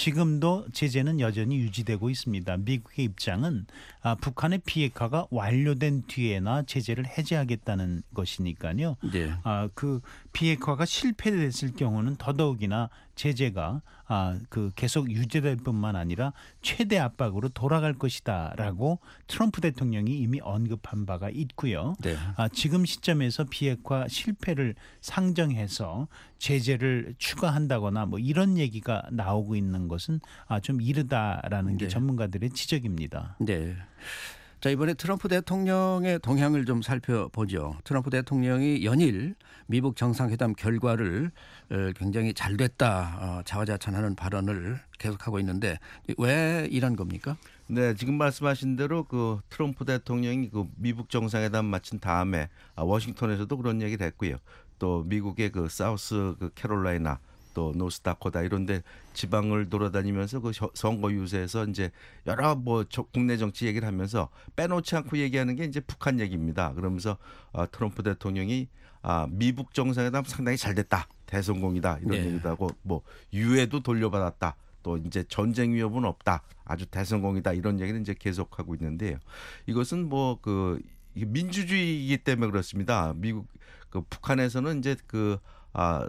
Speaker 6: 지금도 제재는 여전히 유지되고 있습니다. 미국의 입장은 아, 북한의 비핵화가 완료된 뒤에나 제재를 해제하겠다는 것이니까요.
Speaker 5: 예.
Speaker 6: 아, 그 비핵화가 실패됐을 경우는 더더욱이나 제재가 아, 그 계속 유지될 뿐만 아니라 최대 압박으로 돌아갈 것이다라고 트럼프 대통령이 이미 언급한 바가 있고요.
Speaker 5: 네.
Speaker 6: 아, 지금 시점에서 비핵화 실패를 상정해서 제재를 추가한다거나 뭐 이런 얘기가 나오고 있는 것은 아, 좀 이르다라는 게
Speaker 5: 네.
Speaker 6: 전문가들의 지적입니다.
Speaker 5: 네. 자, 이번에 트럼프 대통령의 동향을 좀 살펴보죠. 트럼프 대통령이 연일 미국 정상회담 결과를 굉장히 잘 됐다 어, 자화자찬하는 발언을 계속하고 있는데 왜 이런 겁니까?
Speaker 7: 네, 지금 말씀하신 대로 그 트럼프 대통령이 그 미국 정상회담 마친 다음에 아, 워싱턴에서도 그런 얘기를 했고요. 또 미국의 그 사우스 그 캐롤라이나 또 노스다코다 이런데 지방을 돌아다니면서 그 선거 유세에서 이제 여러 뭐 국내 정치 얘기를 하면서 빼놓지 않고 얘기하는 게 이제 북한 얘기입니다. 그러면서 아, 트럼프 대통령이 아, 미국 정상회담 상당히 잘 됐다, 대성공이다 이런
Speaker 5: 네.
Speaker 7: 얘기도 하고 뭐 유해도 돌려받았다. 또 이제 전쟁 위협은 없다, 아주 대성공이다 이런 얘기를 이제 계속하고 있는데요. 이것은 뭐 그 민주주의이기 때문에 그렇습니다. 미국 그 북한에서는 이제 그 아.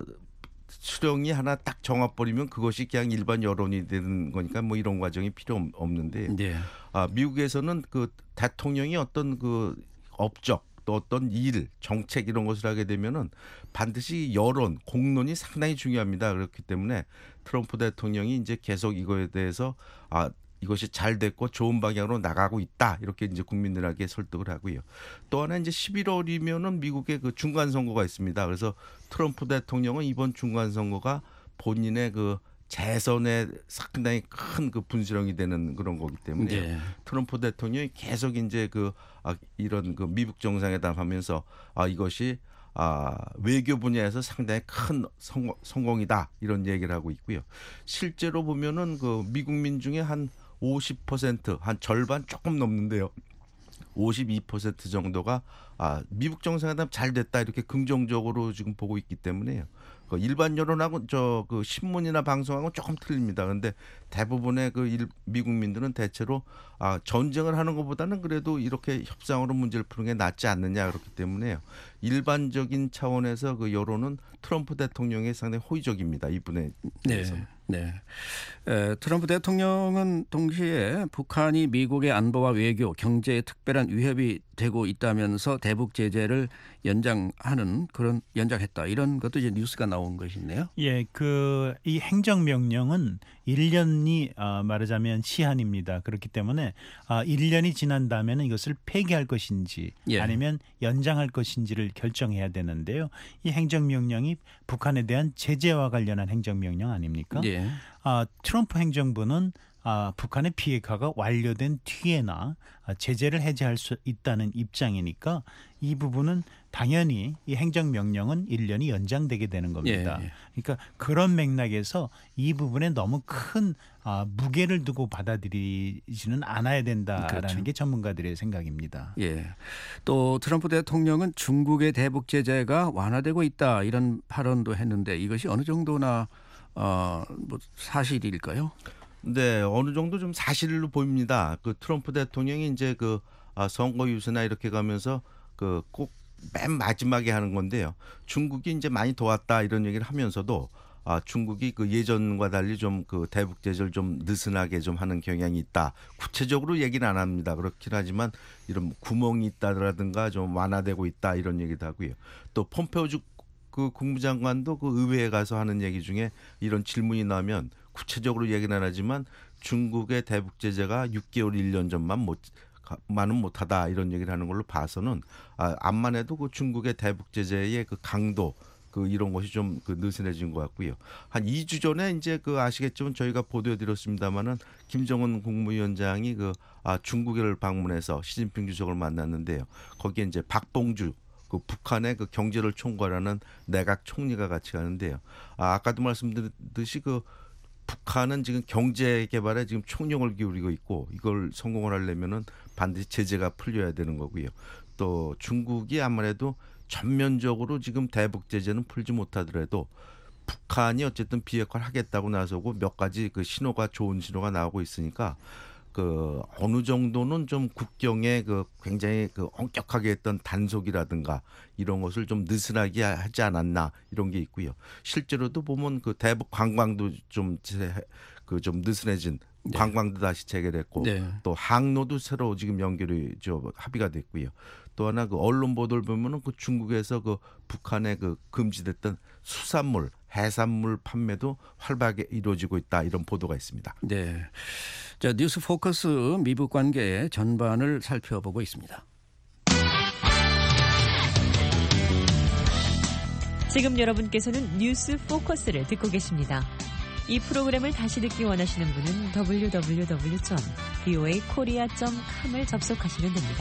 Speaker 7: 수령이 하나 딱 정해버리면 그것이 그냥 일반 여론이 되는 거니까 뭐 이런 과정이 필요 없는데
Speaker 5: 네.
Speaker 7: 아, 미국에서는 그 대통령이 어떤 그 업적 또 어떤 일 정책 이런 것을 하게 되면은 반드시 여론 공론이 상당히 중요합니다. 그렇기 때문에 트럼프 대통령이 이제 계속 이거에 대해서 아 이것이 잘 됐고 좋은 방향으로 나가고 있다 이렇게 이제 국민들에게 설득을 하고요. 또 하나 이제 십일월이면은 미국의 그 중간 선거가 있습니다. 그래서 트럼프 대통령은 이번 중간 선거가 본인의 그 재선에 상당히 큰 그 분수령이 되는 그런 거기 때문에
Speaker 5: 네.
Speaker 7: 트럼프 대통령이 계속 이제 그 아, 이런 그 미국 정상회담 하면서 아 이것이 아, 외교 분야에서 상당히 큰 성공, 성공이다 이런 얘기를 하고 있고요. 실제로 보면은 그 미국 민중의 한 오십 퍼센트 한 절반 조금 넘는데요. 오십이 퍼센트 정도가 아, 미국 정상회담 잘 됐다 이렇게 긍정적으로 지금 보고 있기 때문에요. 그 일반 여론하고 저 그 신문이나 방송하고 조금 틀립니다. 그런데 대부분의 그 일, 미국민들은 대체로 아, 전쟁을 하는 것보다는 그래도 이렇게 협상으로 문제를 푸는 게 낫지 않느냐 그렇기 때문에요. 일반적인 차원에서 그 여론은 트럼프 대통령에 상당히 호의적입니다. 이분에 대해서.
Speaker 5: 네. 네. 에, 트럼프 대통령은 동시에 북한이 미국의 안보와 외교, 경제에 특별한 위협이 되고 있다면서 대북 제재를 연장하는 그런 연장했다 이런 것도 이제 뉴스가 나온 것이네요.
Speaker 6: 예, 그 이 행정명령은 일 년이 어, 말하자면 시한입니다. 그렇기 때문에 어, 일 년이 지난 다음에는 이것을 폐기할 것인지
Speaker 5: 예.
Speaker 6: 아니면 연장할 것인지를 결정해야 되는데요. 이 행정명령이 북한에 대한 제재와 관련한 행정명령 아닙니까?
Speaker 5: 예.
Speaker 6: 아, 트럼프 행정부는 아, 북한의 비핵화가 완료된 뒤에나 아, 제재를 해제할 수 있다는 입장이니까 이 부분은 당연히 이 행정명령은 일 년이 연장되게 되는 겁니다.
Speaker 5: 예, 예.
Speaker 6: 그러니까 그런 맥락에서 이 부분에 너무 큰 아, 무게를 두고 받아들이지는 않아야 된다라는
Speaker 5: 그렇죠.
Speaker 6: 게 전문가들의 생각입니다.
Speaker 5: 예. 또 트럼프 대통령은 중국의 대북 제재가 완화되고 있다 이런 발언도 했는데 이것이 어느 정도나 어, 뭐 사실일까요?
Speaker 7: 네, 어느 정도 좀 사실로 보입니다. 그 트럼프 대통령이 이제 그 아, 선거 유세나 이렇게 가면서 그 꼭 맨 마지막에 하는 건데요. 중국이 이제 많이 도왔다 이런 얘기를 하면서도 아, 중국이 그 예전과 달리 좀 그 대북 제재를 좀 느슨하게 좀 하는 경향이 있다. 구체적으로 얘기는 안 합니다. 그렇긴 하지만 이런 구멍이 있다라든가 좀 완화되고 있다 이런 얘기도 하고요. 또 폼페오 주 그 국무장관도 그 의회에 가서 하는 얘기 중에 이런 질문이 나면 구체적으로 얘기는 안 하지만 중국의 대북 제재가 육 개월 일 년 전만 못 만은 못하다 이런 얘기를 하는 걸로 봐서는 아, 암만 해도 그 중국의 대북 제재의 그 강도 그 이런 것이 좀 그 느슨해진 것 같고요. 한 이 주 전에 이제 그 아시겠지만 저희가 보도해드렸습니다마는 김정은 국무위원장이 그 아, 중국을 방문해서 시진핑 주석을 만났는데요. 거기에 이제 박봉주 그 북한의 그 경제를 총괄하는 내각 총리가 같이 가는데요. 아, 아까도 말씀드렸듯이 그 북한은 지금 경제 개발에 지금 총력을 기울이고 있고 이걸 성공을 하려면은 반드시 제재가 풀려야 되는 거고요. 또 중국이 아무래도 전면적으로 지금 대북 제재는 풀지 못하더라도 북한이 어쨌든 비핵화를 하겠다고 나서고 몇 가지 그 신호가 좋은 신호가 나오고 있으니까 그 어느 정도는 좀 국경에 그 굉장히 그 엄격하게 했던 단속이라든가 이런 것을 좀 느슨하게 하지 않았나 이런 게 있고요. 실제로도 보면 그 대북 관광도 좀 그 좀 느슨해진
Speaker 5: 네.
Speaker 7: 관광도 다시 재개됐고
Speaker 5: 네.
Speaker 7: 또 항로도 새로 지금 연결이 저 합의가 됐고요. 또 하나 그 언론 보도를 보면은 그 중국에서 그 북한에 그 금지됐던 수산물, 해산물 판매도 활발하게 이루어지고 있다 이런 보도가 있습니다.
Speaker 5: 네. 자, 뉴스 포커스 미북 관계 전반을 살펴보고 있습니다.
Speaker 4: 지금 여러분께서는 뉴스 포커스를 듣고 계십니다. 이 프로그램을 다시 듣기 원하시는 분은 더블유 더블유 더블유 점 브이오에이 코리아 점 컴을 접속하시면 됩니다.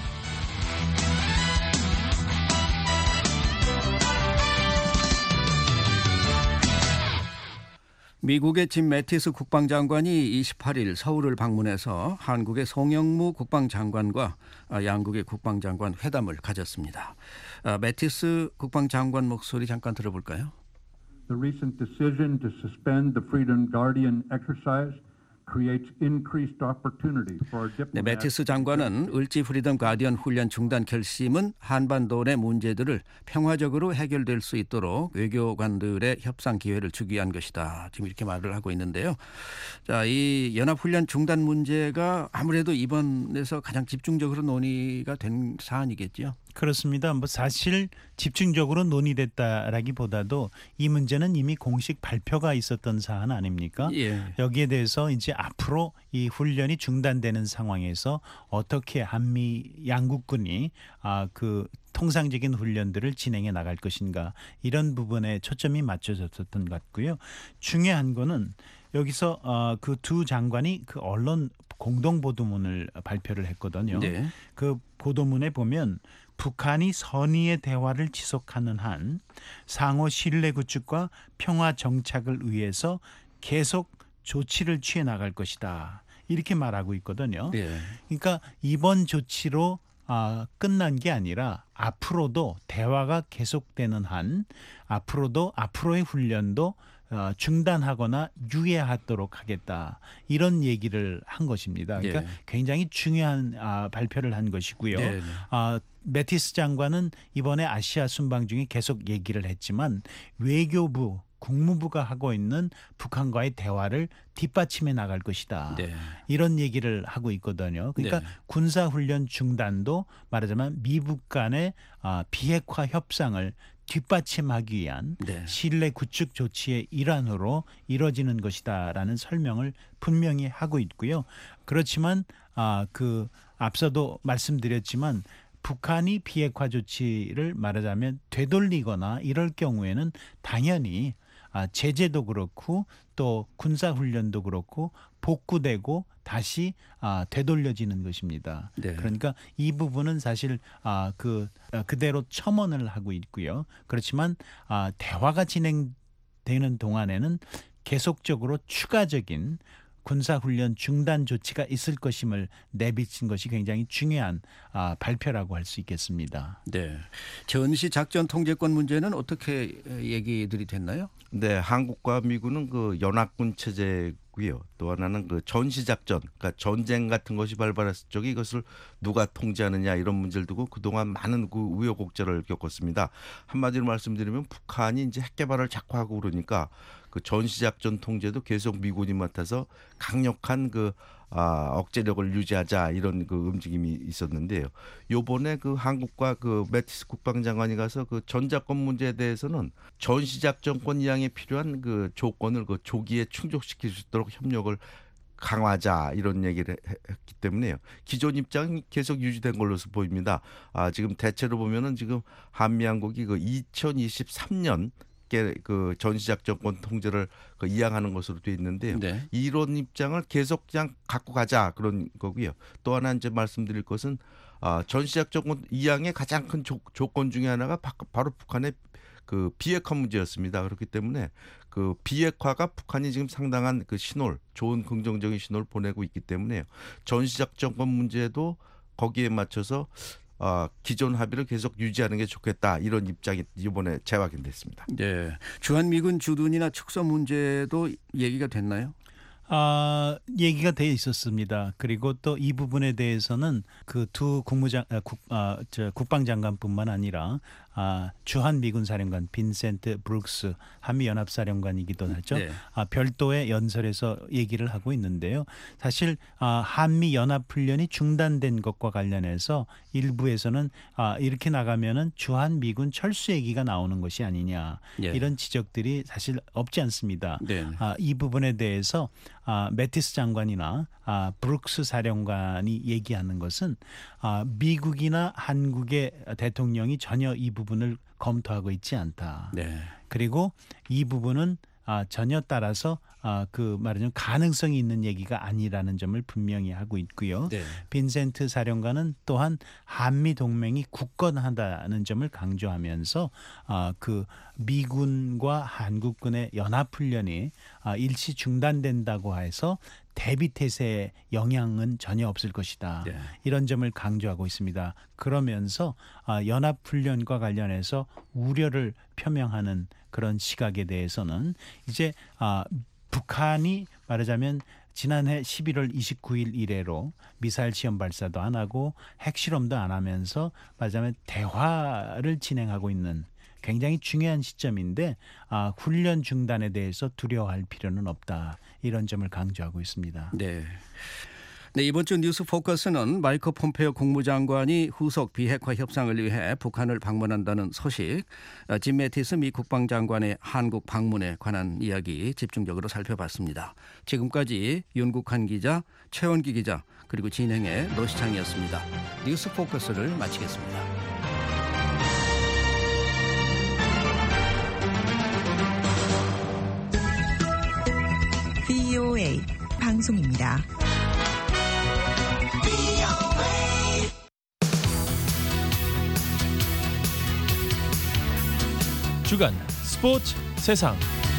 Speaker 5: 미국의 짐 매티스 국방장관이 이십팔 일 서울을 방문해서 한국의 송영무 국방장관과 양국의 국방장관 회담을 가졌습니다. 매티스 국방장관 목소리 잠깐 들어볼까요?
Speaker 8: The recent decision to suspend the Freedom Guardian exercise creates increased opportunity for our
Speaker 5: 네,
Speaker 8: diplomats.
Speaker 5: 매티스 장관은 을지 프리덤 가디언 훈련 중단 결심은 한반도 내 문제들을 평화적으로 해결될 수 있도록 외교관들의 협상 기회를 주기 위한 것이다. 지금 이렇게 말을 하고 있는데요. 자, 이 연합훈련 중단 문제가 아무래도 이번에서 가장 집중적으로 논의가 된 사안이겠죠.
Speaker 6: 그렇습니다. 뭐 사실 집중적으로 논의됐다라기보다도 이 문제는 이미 공식 발표가 있었던 사안 아닙니까?
Speaker 5: 예.
Speaker 6: 여기에 대해서 이제 앞으로 이 훈련이 중단되는 상황에서 어떻게 한미 양국군이 아, 그 통상적인 훈련들을 진행해 나갈 것인가 이런 부분에 초점이 맞춰졌던 것 같고요. 중요한 거는 여기서 어, 그 두 장관이 그 언론 공동 보도문을 발표를 했거든요.
Speaker 5: 네.
Speaker 6: 그 보도문에 보면 북한이 선의의 대화를 지속하는 한 상호 신뢰 구축과 평화 정착을 위해서 계속 조치를 취해 나갈 것이다. 이렇게 말하고 있거든요.
Speaker 5: 네.
Speaker 6: 그러니까 이번 조치로 아, 끝난 게 아니라 앞으로도 대화가 계속되는 한 앞으로도 앞으로의 훈련도 어, 중단하거나 유예하도록 하겠다. 이런 얘기를 한 것입니다. 그러니까
Speaker 5: 네.
Speaker 6: 굉장히 중요한 아, 발표를 한 것이고요.
Speaker 5: 네.
Speaker 6: 아, 매티스 장관은 이번에 아시아 순방 중에 계속 얘기를 했지만 외교부, 국무부가 하고 있는 북한과의 대화를 뒷받침해 나갈 것이다.
Speaker 5: 네.
Speaker 6: 이런 얘기를 하고 있거든요. 그러니까
Speaker 5: 네.
Speaker 6: 군사훈련 중단도 말하자면 미북 간의 아, 비핵화 협상을 뒷받침하기 위한
Speaker 5: 네.
Speaker 6: 신뢰 구축 조치의 일환으로 이뤄지는 것이다라는 설명을 분명히 하고 있고요. 그렇지만 아, 그 앞서도 말씀드렸지만 북한이 비핵화 조치를 말하자면 되돌리거나 이럴 경우에는 당연히 아, 제재도 그렇고 또 군사훈련도 그렇고 복구되고 다시 아, 되돌려지는 것입니다.
Speaker 5: 네.
Speaker 6: 그러니까 이 부분은 사실 아, 그 아, 그대로 첨언을 하고 있고요. 그렇지만 아, 대화가 진행되는 동안에는 계속적으로 추가적인 군사훈련 중단 조치가 있을 것임을 내비친 것이 굉장히 중요한 아, 발표라고 할 수 있겠습니다.
Speaker 5: 네. 전시 작전 통제권 문제는 어떻게 얘기들이 됐나요?
Speaker 7: 네, 한국과 미국은 그 연합군 체제고요. 또 하나는 그 전시 작전, 그러니까 전쟁 같은 것이 발발했을 적에 이것을 누가 통제하느냐 이런 문제를 두고 그동안 많은 그 우여곡절을 겪었습니다. 한마디로 말씀드리면 북한이 이제 핵 개발을 자꾸 하고 그러니까 그 전시 작전 통제도 계속 미군이 맡아서 강력한 그 아, 억제력을 유지하자 이런 그 움직임이 있었는데요. 요번에 그 한국과 그 매티스 국방장관이 가서 그 전작권 문제에 대해서는 전시작전권 이양에 필요한 그 조건을 그 조기에 충족시킬 수 있도록 협력을 강화하자 이런 얘기를 했기 때문에요. 기존 입장이 계속 유지된 걸로서 보입니다. 아, 지금 대체로 보면은 지금 한미 양국이 그 이천이십삼 년 그 전시작전권 통제를 그 이양하는 것으로 되어 있는데요.
Speaker 5: 네.
Speaker 7: 이런 입장을 계속 그냥 갖고 가자 그런 거고요. 또 하나 이제 말씀드릴 것은 아, 전시작전권 이양의 가장 큰 조, 조건 중에 하나가 바, 바로 북한의 그 비핵화 문제였습니다. 그렇기 때문에 그 비핵화가 북한이 지금 상당한 그 신호를 좋은 긍정적인 신호를 보내고 있기 때문에요. 전시작전권 문제도 거기에 맞춰서 어, 기존 합의를 계속 유지하는 게 좋겠다 이런 입장이 이번에 재확인됐습니다.
Speaker 5: 네, 주한미군 주둔이나 축소 문제도 얘기가 됐나요?
Speaker 6: 아, 얘기가 돼 있었습니다. 그리고 또 이 부분에 대해서는 그 두 국무장 아, 국, 아, 저 국방장관뿐만 아니라 아, 주한 미군 사령관 빈센트 브룩스 한미 연합 사령관이기도 하죠.
Speaker 5: 네.
Speaker 6: 아, 별도의 연설에서 얘기를 하고 있는데요. 사실 아, 한미 연합 훈련이 중단된 것과 관련해서 일부에서는 아, 이렇게 나가면은 주한 미군 철수 얘기가 나오는 것이 아니냐
Speaker 5: 예.
Speaker 6: 이런 지적들이 사실 없지 않습니다.
Speaker 5: 네.
Speaker 6: 아, 이 부분에 대해서 아, 매티스 장관이나 아, 브룩스 사령관이 얘기하는 것은 아, 미국이나 한국의 대통령이 전혀 이 부분을 검토하고 있지 않다.
Speaker 5: 네.
Speaker 6: 그리고 이 부분은 아, 전혀 따라서 아, 그 말하자면 가능성이 있는 얘기가 아니라는 점을 분명히 하고 있고요.
Speaker 5: 네.
Speaker 6: 빈센트 사령관은 또한 한미 동맹이 굳건하다는 점을 강조하면서 아, 그 미군과 한국군의 연합훈련이 아, 일시 중단된다고 해서 대비태세에 영향은 전혀 없을 것이다.
Speaker 5: 네.
Speaker 6: 이런 점을 강조하고 있습니다. 그러면서 아, 연합훈련과 관련해서 우려를 표명하는 그런 시각에 대해서는 이제 아, 북한이 말하자면 지난해 십일월 이십구일 이래로 미사일 시험 발사도 안 하고 핵실험도 안 하면서 말하자면 대화를 진행하고 있는 굉장히 중요한 시점인데 아, 훈련 중단에 대해서 두려워할 필요는 없다. 이런 점을 강조하고 있습니다.
Speaker 5: 네. 네, 이번 주 뉴스 포커스는 마이크 폼페이오 국무장관이 후속 비핵화 협상을 위해 북한을 방문한다는 소식, 짐 매티스 미 국방장관의 한국 방문에 관한 이야기 집중적으로 살펴봤습니다. 지금까지 윤국한 기자, 최원기 기자, 그리고 진행의 노시창이었습니다. 뉴스 포커스를 마치겠습니다.
Speaker 9: 브이오에이 방송입니다.
Speaker 10: 주간 스포츠 세상.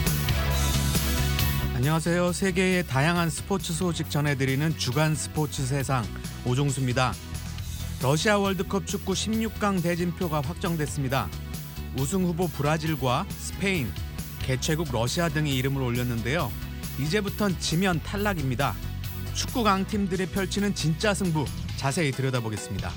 Speaker 11: 안녕하세요. 세계의 다양한 스포츠 소식 전해드리는 주간 스포츠 세상 오종수입니다. 러시아 월드컵 축구 십육 강 대진표가 확정됐습니다. 우승 후보 브라질과 스페인, 개최국 러시아 등이 이름을 올렸는데요. 이제부턴 지면 탈락입니다. 축구 강팀들이 펼치는 진짜 승부 자세히 들여다보겠습니다.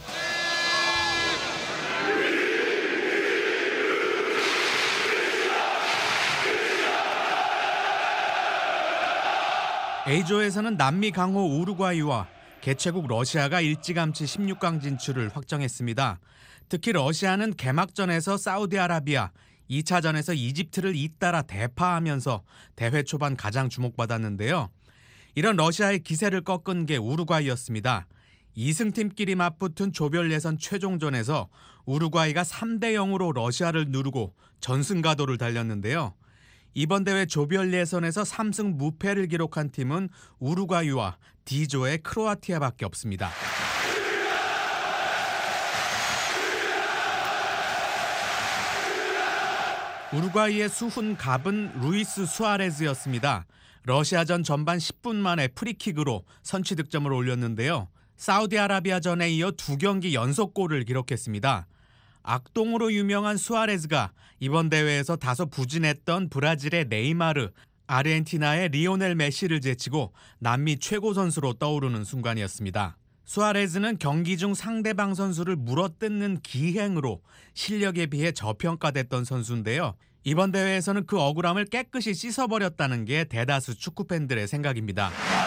Speaker 11: A조에서는 남미 강호 우루과이와 개최국 러시아가 일찌감치 십육 강 진출을 확정했습니다. 특히 러시아는 개막전에서 사우디아라비아, 이 차전에서 이집트를 잇따라 대파하면서 대회 초반 가장 주목받았는데요. 이런 러시아의 기세를 꺾은 게 우루과이였습니다. 이 승팀끼리 맞붙은 조별 예선 최종전에서 우루과이가 삼 대 영으로 러시아를 누르고 전승가도를 달렸는데요. 이번 대회 조별 예선에서 삼 승 무패를 기록한 팀은 우루과이와 D조의 크로아티아밖에 없습니다. 우루과이의 수훈 갑은 루이스 수아레즈였습니다. 러시아전 전반 십 분 만에 프리킥으로 선취 득점을 올렸는데요. 사우디아라비아전에 이어 두 경기 연속골을 기록했습니다. 악동으로 유명한 수아레즈가 이번 대회에서 다소 부진했던 브라질의 네이마르, 아르헨티나의 리오넬 메시를 제치고 남미 최고 선수로 떠오르는 순간이었습니다. 수아레즈는 경기 중 상대방 선수를 물어뜯는 기행으로 실력에 비해 저평가됐던 선수인데요. 이번 대회에서는 그 억울함을 깨끗이 씻어버렸다는 게 대다수 축구 팬들의 생각입니다.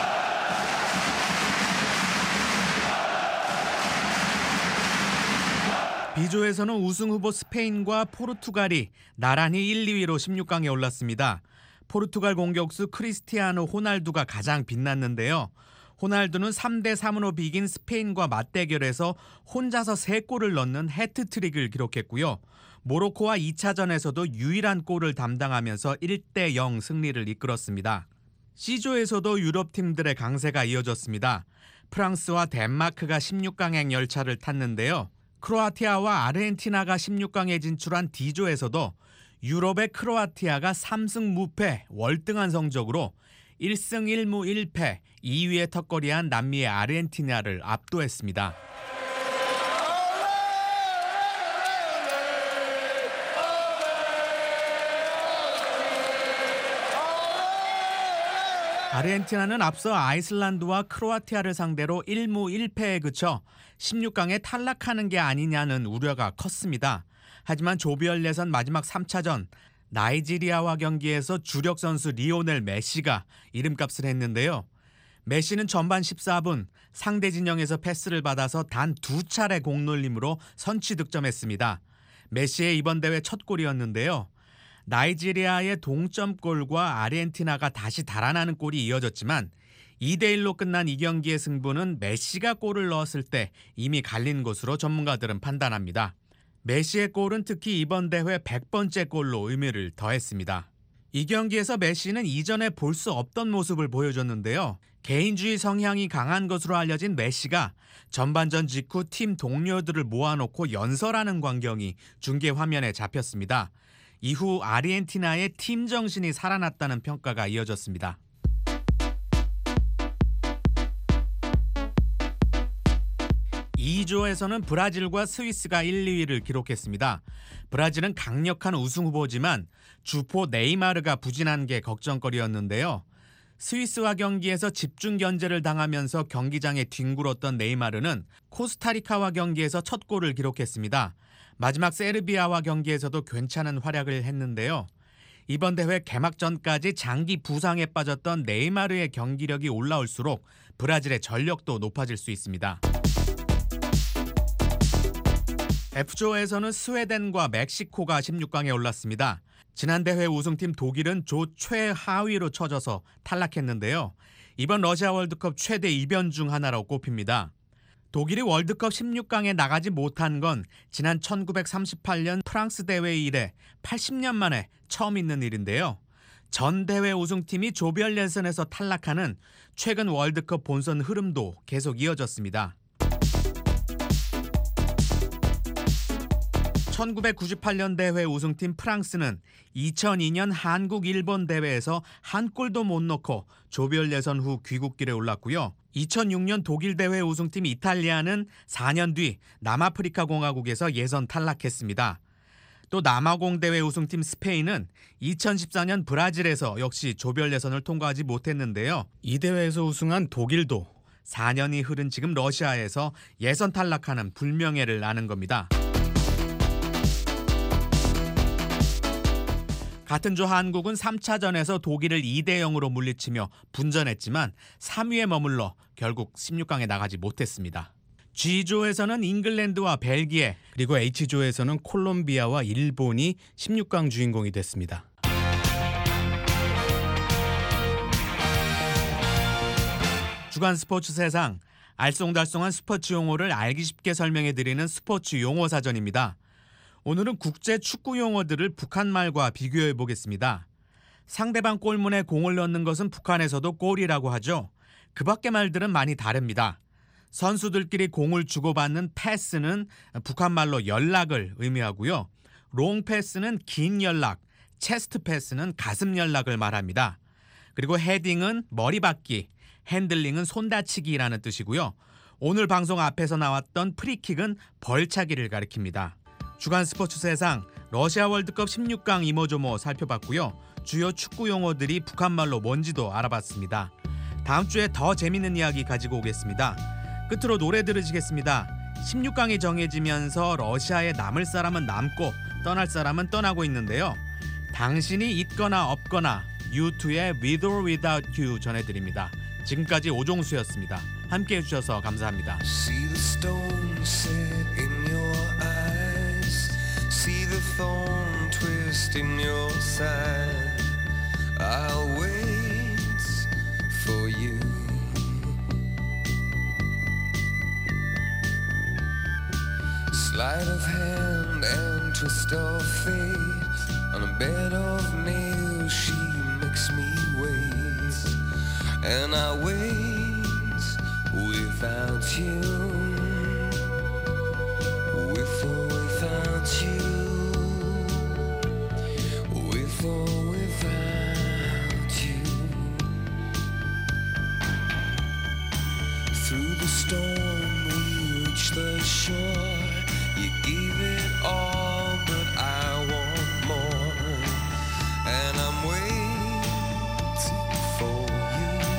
Speaker 11: B조에서는 우승 후보 스페인과 포르투갈이 나란히 일, 이 위로 십육 강에 올랐습니다. 포르투갈 공격수 크리스티아노 호날두가 가장 빛났는데요. 호날두는 삼 대 삼으로 비긴 스페인과 맞대결에서 혼자서 세 골을 넣는 해트트릭을 기록했고요. 모로코와 이 차전에서도 유일한 골을 담당하면서 일 대 영 승리를 이끌었습니다. C조에서도 유럽팀들의 강세가 이어졌습니다. 프랑스와 덴마크가 십육 강행 열차를 탔는데요. 크로아티아와 아르헨티나가 십육 강에 진출한 D조에서도 유럽의 크로아티아가 삼 승 무패 월등한 성적으로 일 승 일 무 일 패 이 위에 턱걸이한 남미의 아르헨티나를 압도했습니다. 아르헨티나는 앞서 아이슬란드와 크로아티아를 상대로 일 무 일 패에 그쳐 십육 강에 탈락하는 게 아니냐는 우려가 컸습니다. 하지만 조별 예선 마지막 삼 차전 나이지리아와 경기에서 주력 선수 리오넬 메시가 이름값을 했는데요. 메시는 전반 십사 분 상대 진영에서 패스를 받아서 단 두 차례 공놀림으로 선취 득점했습니다. 메시의 이번 대회 첫 골이었는데요. 나이지리아의 동점골과 아르헨티나가 다시 달아나는 골이 이어졌지만 이 대 일로 끝난 이 경기의 승부는 메시가 골을 넣었을 때 이미 갈린 것으로 전문가들은 판단합니다. 메시의 골은 특히 이번 대회 백 번째 골로 의미를 더했습니다. 이 경기에서 메시는 이전에 볼 수 없던 모습을 보여줬는데요. 개인주의 성향이 강한 것으로 알려진 메시가 전반전 직후 팀 동료들을 모아놓고 연설하는 광경이 중계 화면에 잡혔습니다. 이후 아르헨티나의 팀 정신이 살아났다는 평가가 이어졌습니다. 이 조에서는 브라질과 스위스가 일, 이 위를 기록했습니다. 브라질은 강력한 우승 후보지만 주포 네이마르가 부진한 게 걱정거리였는데요. 스위스와 경기에서 집중 견제를 당하면서 경기장에 뒹굴었던 네이마르는 코스타리카와 경기에서 첫 골을 기록했습니다. 마지막 세르비아와 경기에서도 괜찮은 활약을 했는데요. 이번 대회 개막전까지 장기 부상에 빠졌던 네이마르의 경기력이 올라올수록 브라질의 전력도 높아질 수 있습니다. F조에서는 스웨덴과 멕시코가 십육 강에 올랐습니다. 지난 대회 우승팀 독일은 조 최하위로 쳐져서 탈락했는데요. 이번 러시아 월드컵 최대 이변 중 하나라고 꼽힙니다. 독일이 월드컵 십육 강에 나가지 못한 건 지난 천구백삼십팔 년 프랑스 대회 이래 팔십 년 만에 처음 있는 일인데요. 전 대회 우승팀이 조별 예선에서 탈락하는 최근 월드컵 본선 흐름도 계속 이어졌습니다. 천구백구십팔 년 대회 우승팀 프랑스는 이천이 년 한국-일본 대회에서 한 골도 못 넣고 조별 예선 후 귀국길에 올랐고요. 이천육 년 독일 대회 우승팀 이탈리아는 사 년 뒤 남아프리카 공화국에서 예선 탈락했습니다. 또 남아공 대회 우승팀 스페인은 이천십사 년 브라질에서 역시 조별 예선을 통과하지 못했는데요. 이 대회에서 우승한 독일도 사 년이 흐른 지금 러시아에서 예선 탈락하는 불명예를 아는 겁니다. 같은 조 한국은 삼 차전에서 독일을 이 대 영으로 물리치며 분전했지만 삼 위에 머물러 결국 십육 강에 나가지 못했습니다. G조에서는 잉글랜드와 벨기에, 그리고 H조에서는 콜롬비아와 일본이 십육 강 주인공이 됐습니다. 주간 스포츠 세상, 알쏭달쏭한 스포츠 용어를 알기 쉽게 설명해드리는 스포츠 용어 사전입니다. 오늘은 국제 축구 용어들을 북한말과 비교해 보겠습니다. 상대방 골문에 공을 넣는 것은 북한에서도 골이라고 하죠. 그 밖의 말들은 많이 다릅니다. 선수들끼리 공을 주고받는 패스는 북한말로 연락을 의미하고요. 롱 패스는 긴 연락, 체스트 패스는 가슴 연락을 말합니다. 그리고 헤딩은 머리 받기, 핸들링은 손 다치기라는 뜻이고요. 오늘 방송 앞에서 나왔던 프리킥은 벌차기를 가리킵니다. 주간 스포츠 세상, 러시아 월드컵 십육 강 이모저모 살펴봤고요. 주요 축구 용어들이 북한말로 뭔지도 알아봤습니다. 다음 주에 더 재밌는 이야기 가지고 오겠습니다. 끝으로 노래 들으시겠습니다. 십육 강이 정해지면서 러시아에 남을 사람은 남고 떠날 사람은 떠나고 있는데요. 당신이 있거나 없거나 유투의 With or Without You 전해드립니다. 지금까지 오종수였습니다. 함께해 주셔서 감사합니다.
Speaker 12: See the stone set in your eyes. See the thorn twist in your side. I'll wait for you. Sleight of hand and twist of fate. On a bed of nails she makes me wait. And I wait without you. With or without you. With or without you. Through the storm we reach the shore. You gave it all, but I want more. And I'm waiting for you.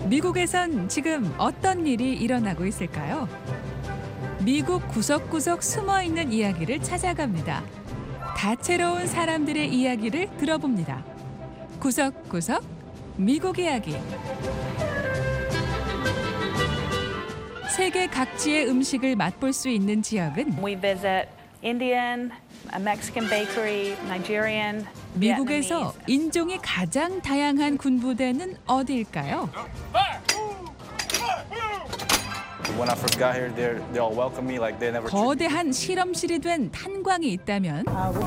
Speaker 3: 미국에선 지금 어떤 일이 일어나고 있을까요? 미국 구석구석 숨어있는 이야기를 찾아갑니다. 다채로운 사람들의 이야기를 들어봅니다. 구석구석 미국 이야기. 세계 각지의 음식을 맛볼 수 있는 지역은
Speaker 13: We visit Indian, Mexican bakery, Nigerian,
Speaker 3: 미국에서 인종이 가장 다양한 군부대는 어디일까요?
Speaker 14: When I first got here, they they all welcomed me like they never.
Speaker 3: 거대한 실험실이 된 탄광이 있다면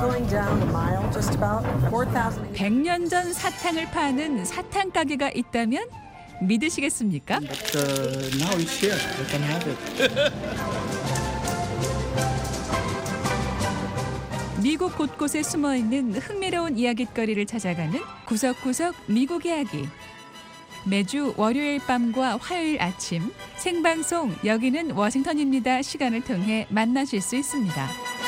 Speaker 3: 백 년 전 사탕을 파는 사탕 가게가 있다면 믿으시겠습니까?
Speaker 15: But, uh, now it's here. We can have it.
Speaker 3: 미국 곳곳에 숨어있는 흥미로운 이야깃거리를 찾아가는 구석구석 미국 이야기. 매주 월요일 밤과 화요일 아침 생방송 여기는 워싱턴입니다 시간을 통해 만나실 수 있습니다.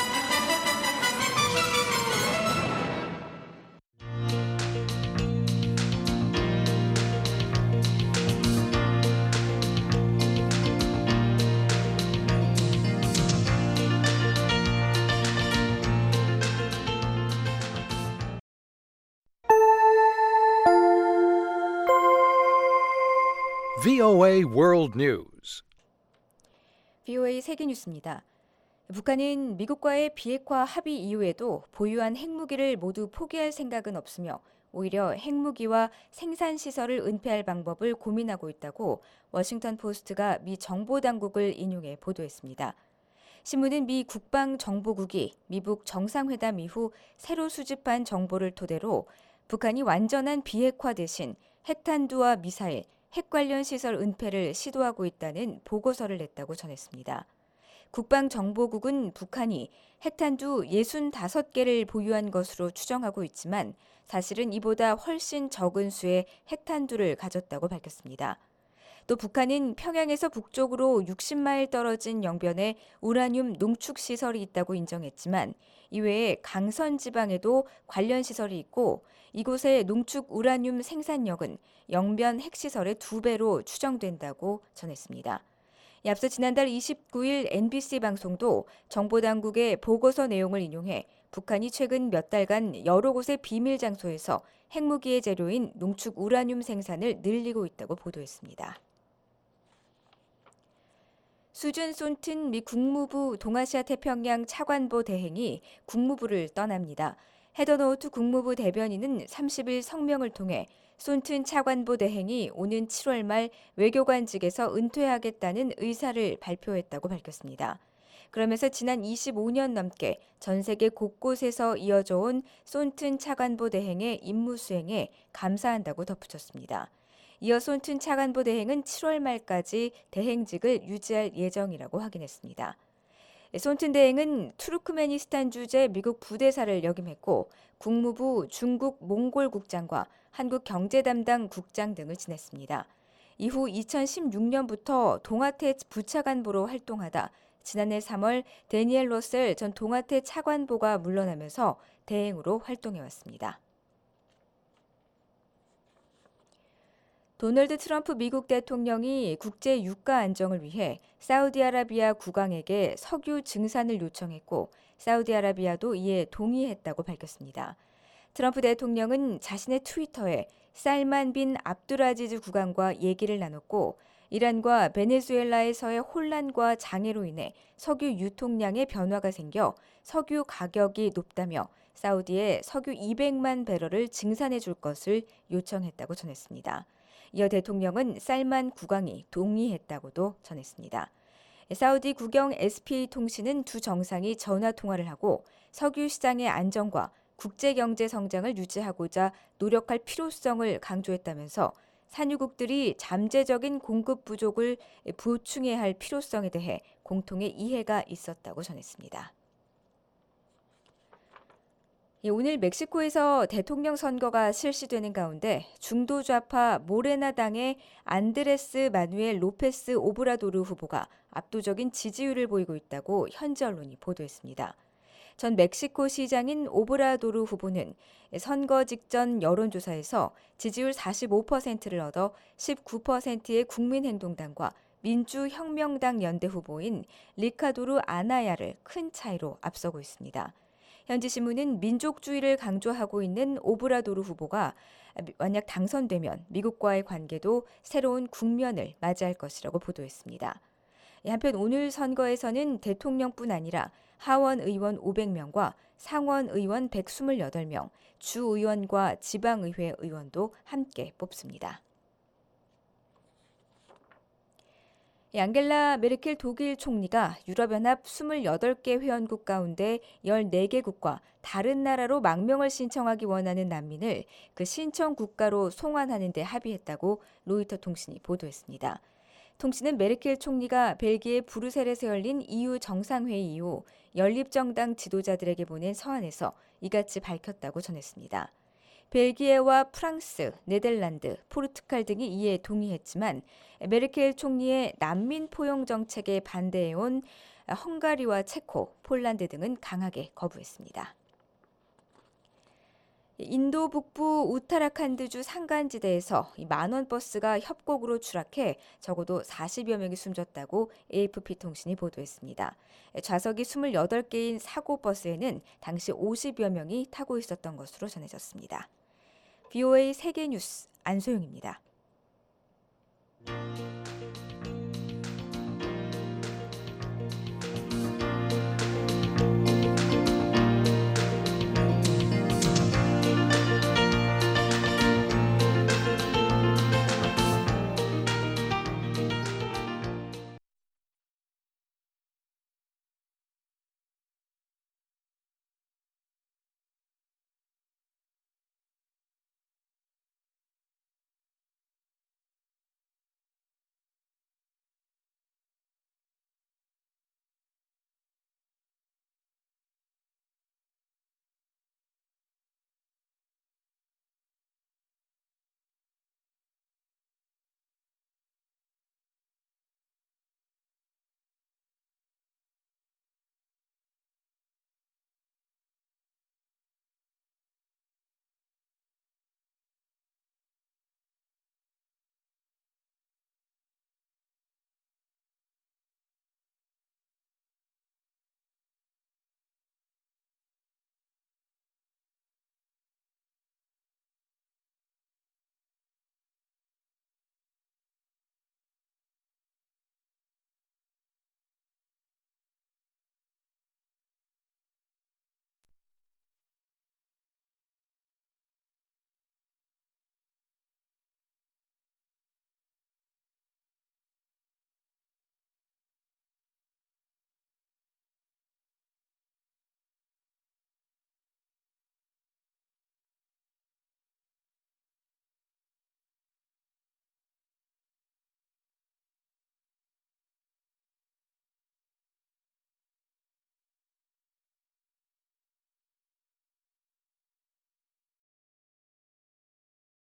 Speaker 1: 브이오에이 World News.
Speaker 2: 브이오에이 세계뉴스입니다. 북한은 미국과의 비핵화 합의 이후에도 보유한 핵무기를 모두 포기할 생각은 없으며 오히려 핵무기와 생산시설을 은폐할 방법을 고민하고 있다고 워싱턴 포스트가 미 정보당국을 인용해 보도했습니다. 신문은 미 국방정보국이 미북 정상회담 이후 새로 수집한 정보를 토대로 북한이 완전한 비핵화 대신 핵탄두와 미사일, 핵 관련 시설 은폐를 시도하고 있다는 보고서를 냈다고 전했습니다. 국방정보국은 북한이 핵탄두 육십오 개를 보유한 것으로 추정하고 있지만 사실은 이보다 훨씬 적은 수의 핵탄두를 가졌다고 밝혔습니다. 또 북한은 평양에서 북쪽으로 육십 마일 떨어진 영변에 우라늄 농축 시설이 있다고 인정했지만 이외에 강선 지방에도 관련 시설이 있고 이곳의 농축 우라늄 생산력은 영변 핵시설의 두 배로 추정된다고 전했습니다. 앞서 지난달 이십구일 엠비씨 방송도 정보당국의 보고서 내용을 인용해 북한이 최근 몇 달간 여러 곳의 비밀 장소에서 핵무기의 재료인 농축 우라늄 생산을 늘리고 있다고 보도했습니다. 수준 손튼 미 국무부 동아시아 태평양 차관보 대행이 국무부를 떠납니다. 헤더노우트 국무부 대변인은 삼십일 성명을 통해 손튼 차관보 대행이 오는 칠월 말 외교관직에서 은퇴하겠다는 의사를 발표했다고 밝혔습니다. 그러면서 지난 이십오 년 넘게 전 세계 곳곳에서 이어져 온 손튼 차관보 대행의 임무 수행에 감사한다고 덧붙였습니다. 이어 손튼 차관보 대행은 칠월 말까지 대행직을 유지할 예정이라고 확인했습니다. 손튼 대행은 투르크메니스탄 주재 미국 부대사를 역임했고 국무부 중국 몽골 국장과 한국 경제 담당 국장 등을 지냈습니다. 이후 이천십육 년부터 동아태 부차관보로 활동하다 지난해 삼월 데니엘 러셀 전 동아태 차관보가 물러나면서 대행으로 활동해왔습니다. 도널드 트럼프 미국 대통령이 국제 유가 안정을 위해 사우디아라비아 국왕에게 석유 증산을 요청했고 사우디아라비아도 이에 동의했다고 밝혔습니다. 트럼프 대통령은 자신의 트위터에 살만 빈 압두라지즈 국왕과 얘기를 나눴고 이란과 베네수엘라에서의 혼란과 장애로 인해 석유 유통량에 변화가 생겨 석유 가격이 높다며 사우디에 석유 이백만 배럴을 증산해 줄 것을 요청했다고 전했습니다. 이어 대통령은 살만 국왕이 동의했다고도 전했습니다. 사우디 국영 에스피에이 통신은 두 정상이 전화 통화를 하고 석유 시장의 안정과 국제경제 성장을 유지하고자 노력할 필요성을 강조했다면서 산유국들이 잠재적인 공급 부족을 보충해야 할 필요성에 대해 공통의 이해가 있었다고 전했습니다. 오늘 멕시코에서 대통령 선거가 실시되는 가운데 중도 좌파 모레나당의 안드레스 마누엘 로페스 오브라도르 후보가 압도적인 지지율을 보이고 있다고 현지 언론이 보도했습니다. 전 멕시코 시장인 오브라도르 후보는 선거 직전 여론조사에서 지지율 사십오 퍼센트를 얻어 십구 퍼센트의 국민행동당과 민주혁명당 연대 후보인 리카도르 아나야를 큰 차이로 앞서고 있습니다. 현지 신문은 민족주의를 강조하고 있는 오브라도르 후보가 만약 당선되면 미국과의 관계도 새로운 국면을 맞이할 것이라고 보도했습니다. 한편 오늘 선거에서는 대통령뿐 아니라 하원 의원 오백 명과 상원 의원 백이십팔 명, 주의원과 지방의회 의원도 함께 뽑습니다. 앙겔라 메르켈 독일 총리가 유럽연합 이십팔 개 회원국 가운데 열네 개국과 다른 나라로 망명을 신청하기 원하는 난민을 그 신청 국가로 송환하는 데 합의했다고 로이터 통신이 보도했습니다. 통신은 메르켈 총리가 벨기에 브뤼셀에서 열린 이유 정상회의 이후 연립정당 지도자들에게 보낸 서한에서 이같이 밝혔다고 전했습니다. 벨기에와 프랑스, 네덜란드, 포르투갈 등이 이에 동의했지만 메르켈 총리의 난민 포용 정책에 반대해온 헝가리와 체코, 폴란드 등은 강하게 거부했습니다. 인도 북부 우타라칸드주 산간지대에서 만원 버스가 협곡으로 추락해 적어도 사십여 명이 숨졌다고 에이에프피 통신이 보도했습니다. 좌석이 이십팔 개인 사고 버스에는 당시 오십여 명이 타고 있었던 것으로 전해졌습니다. 브이오에이 세계뉴스 안소영입니다.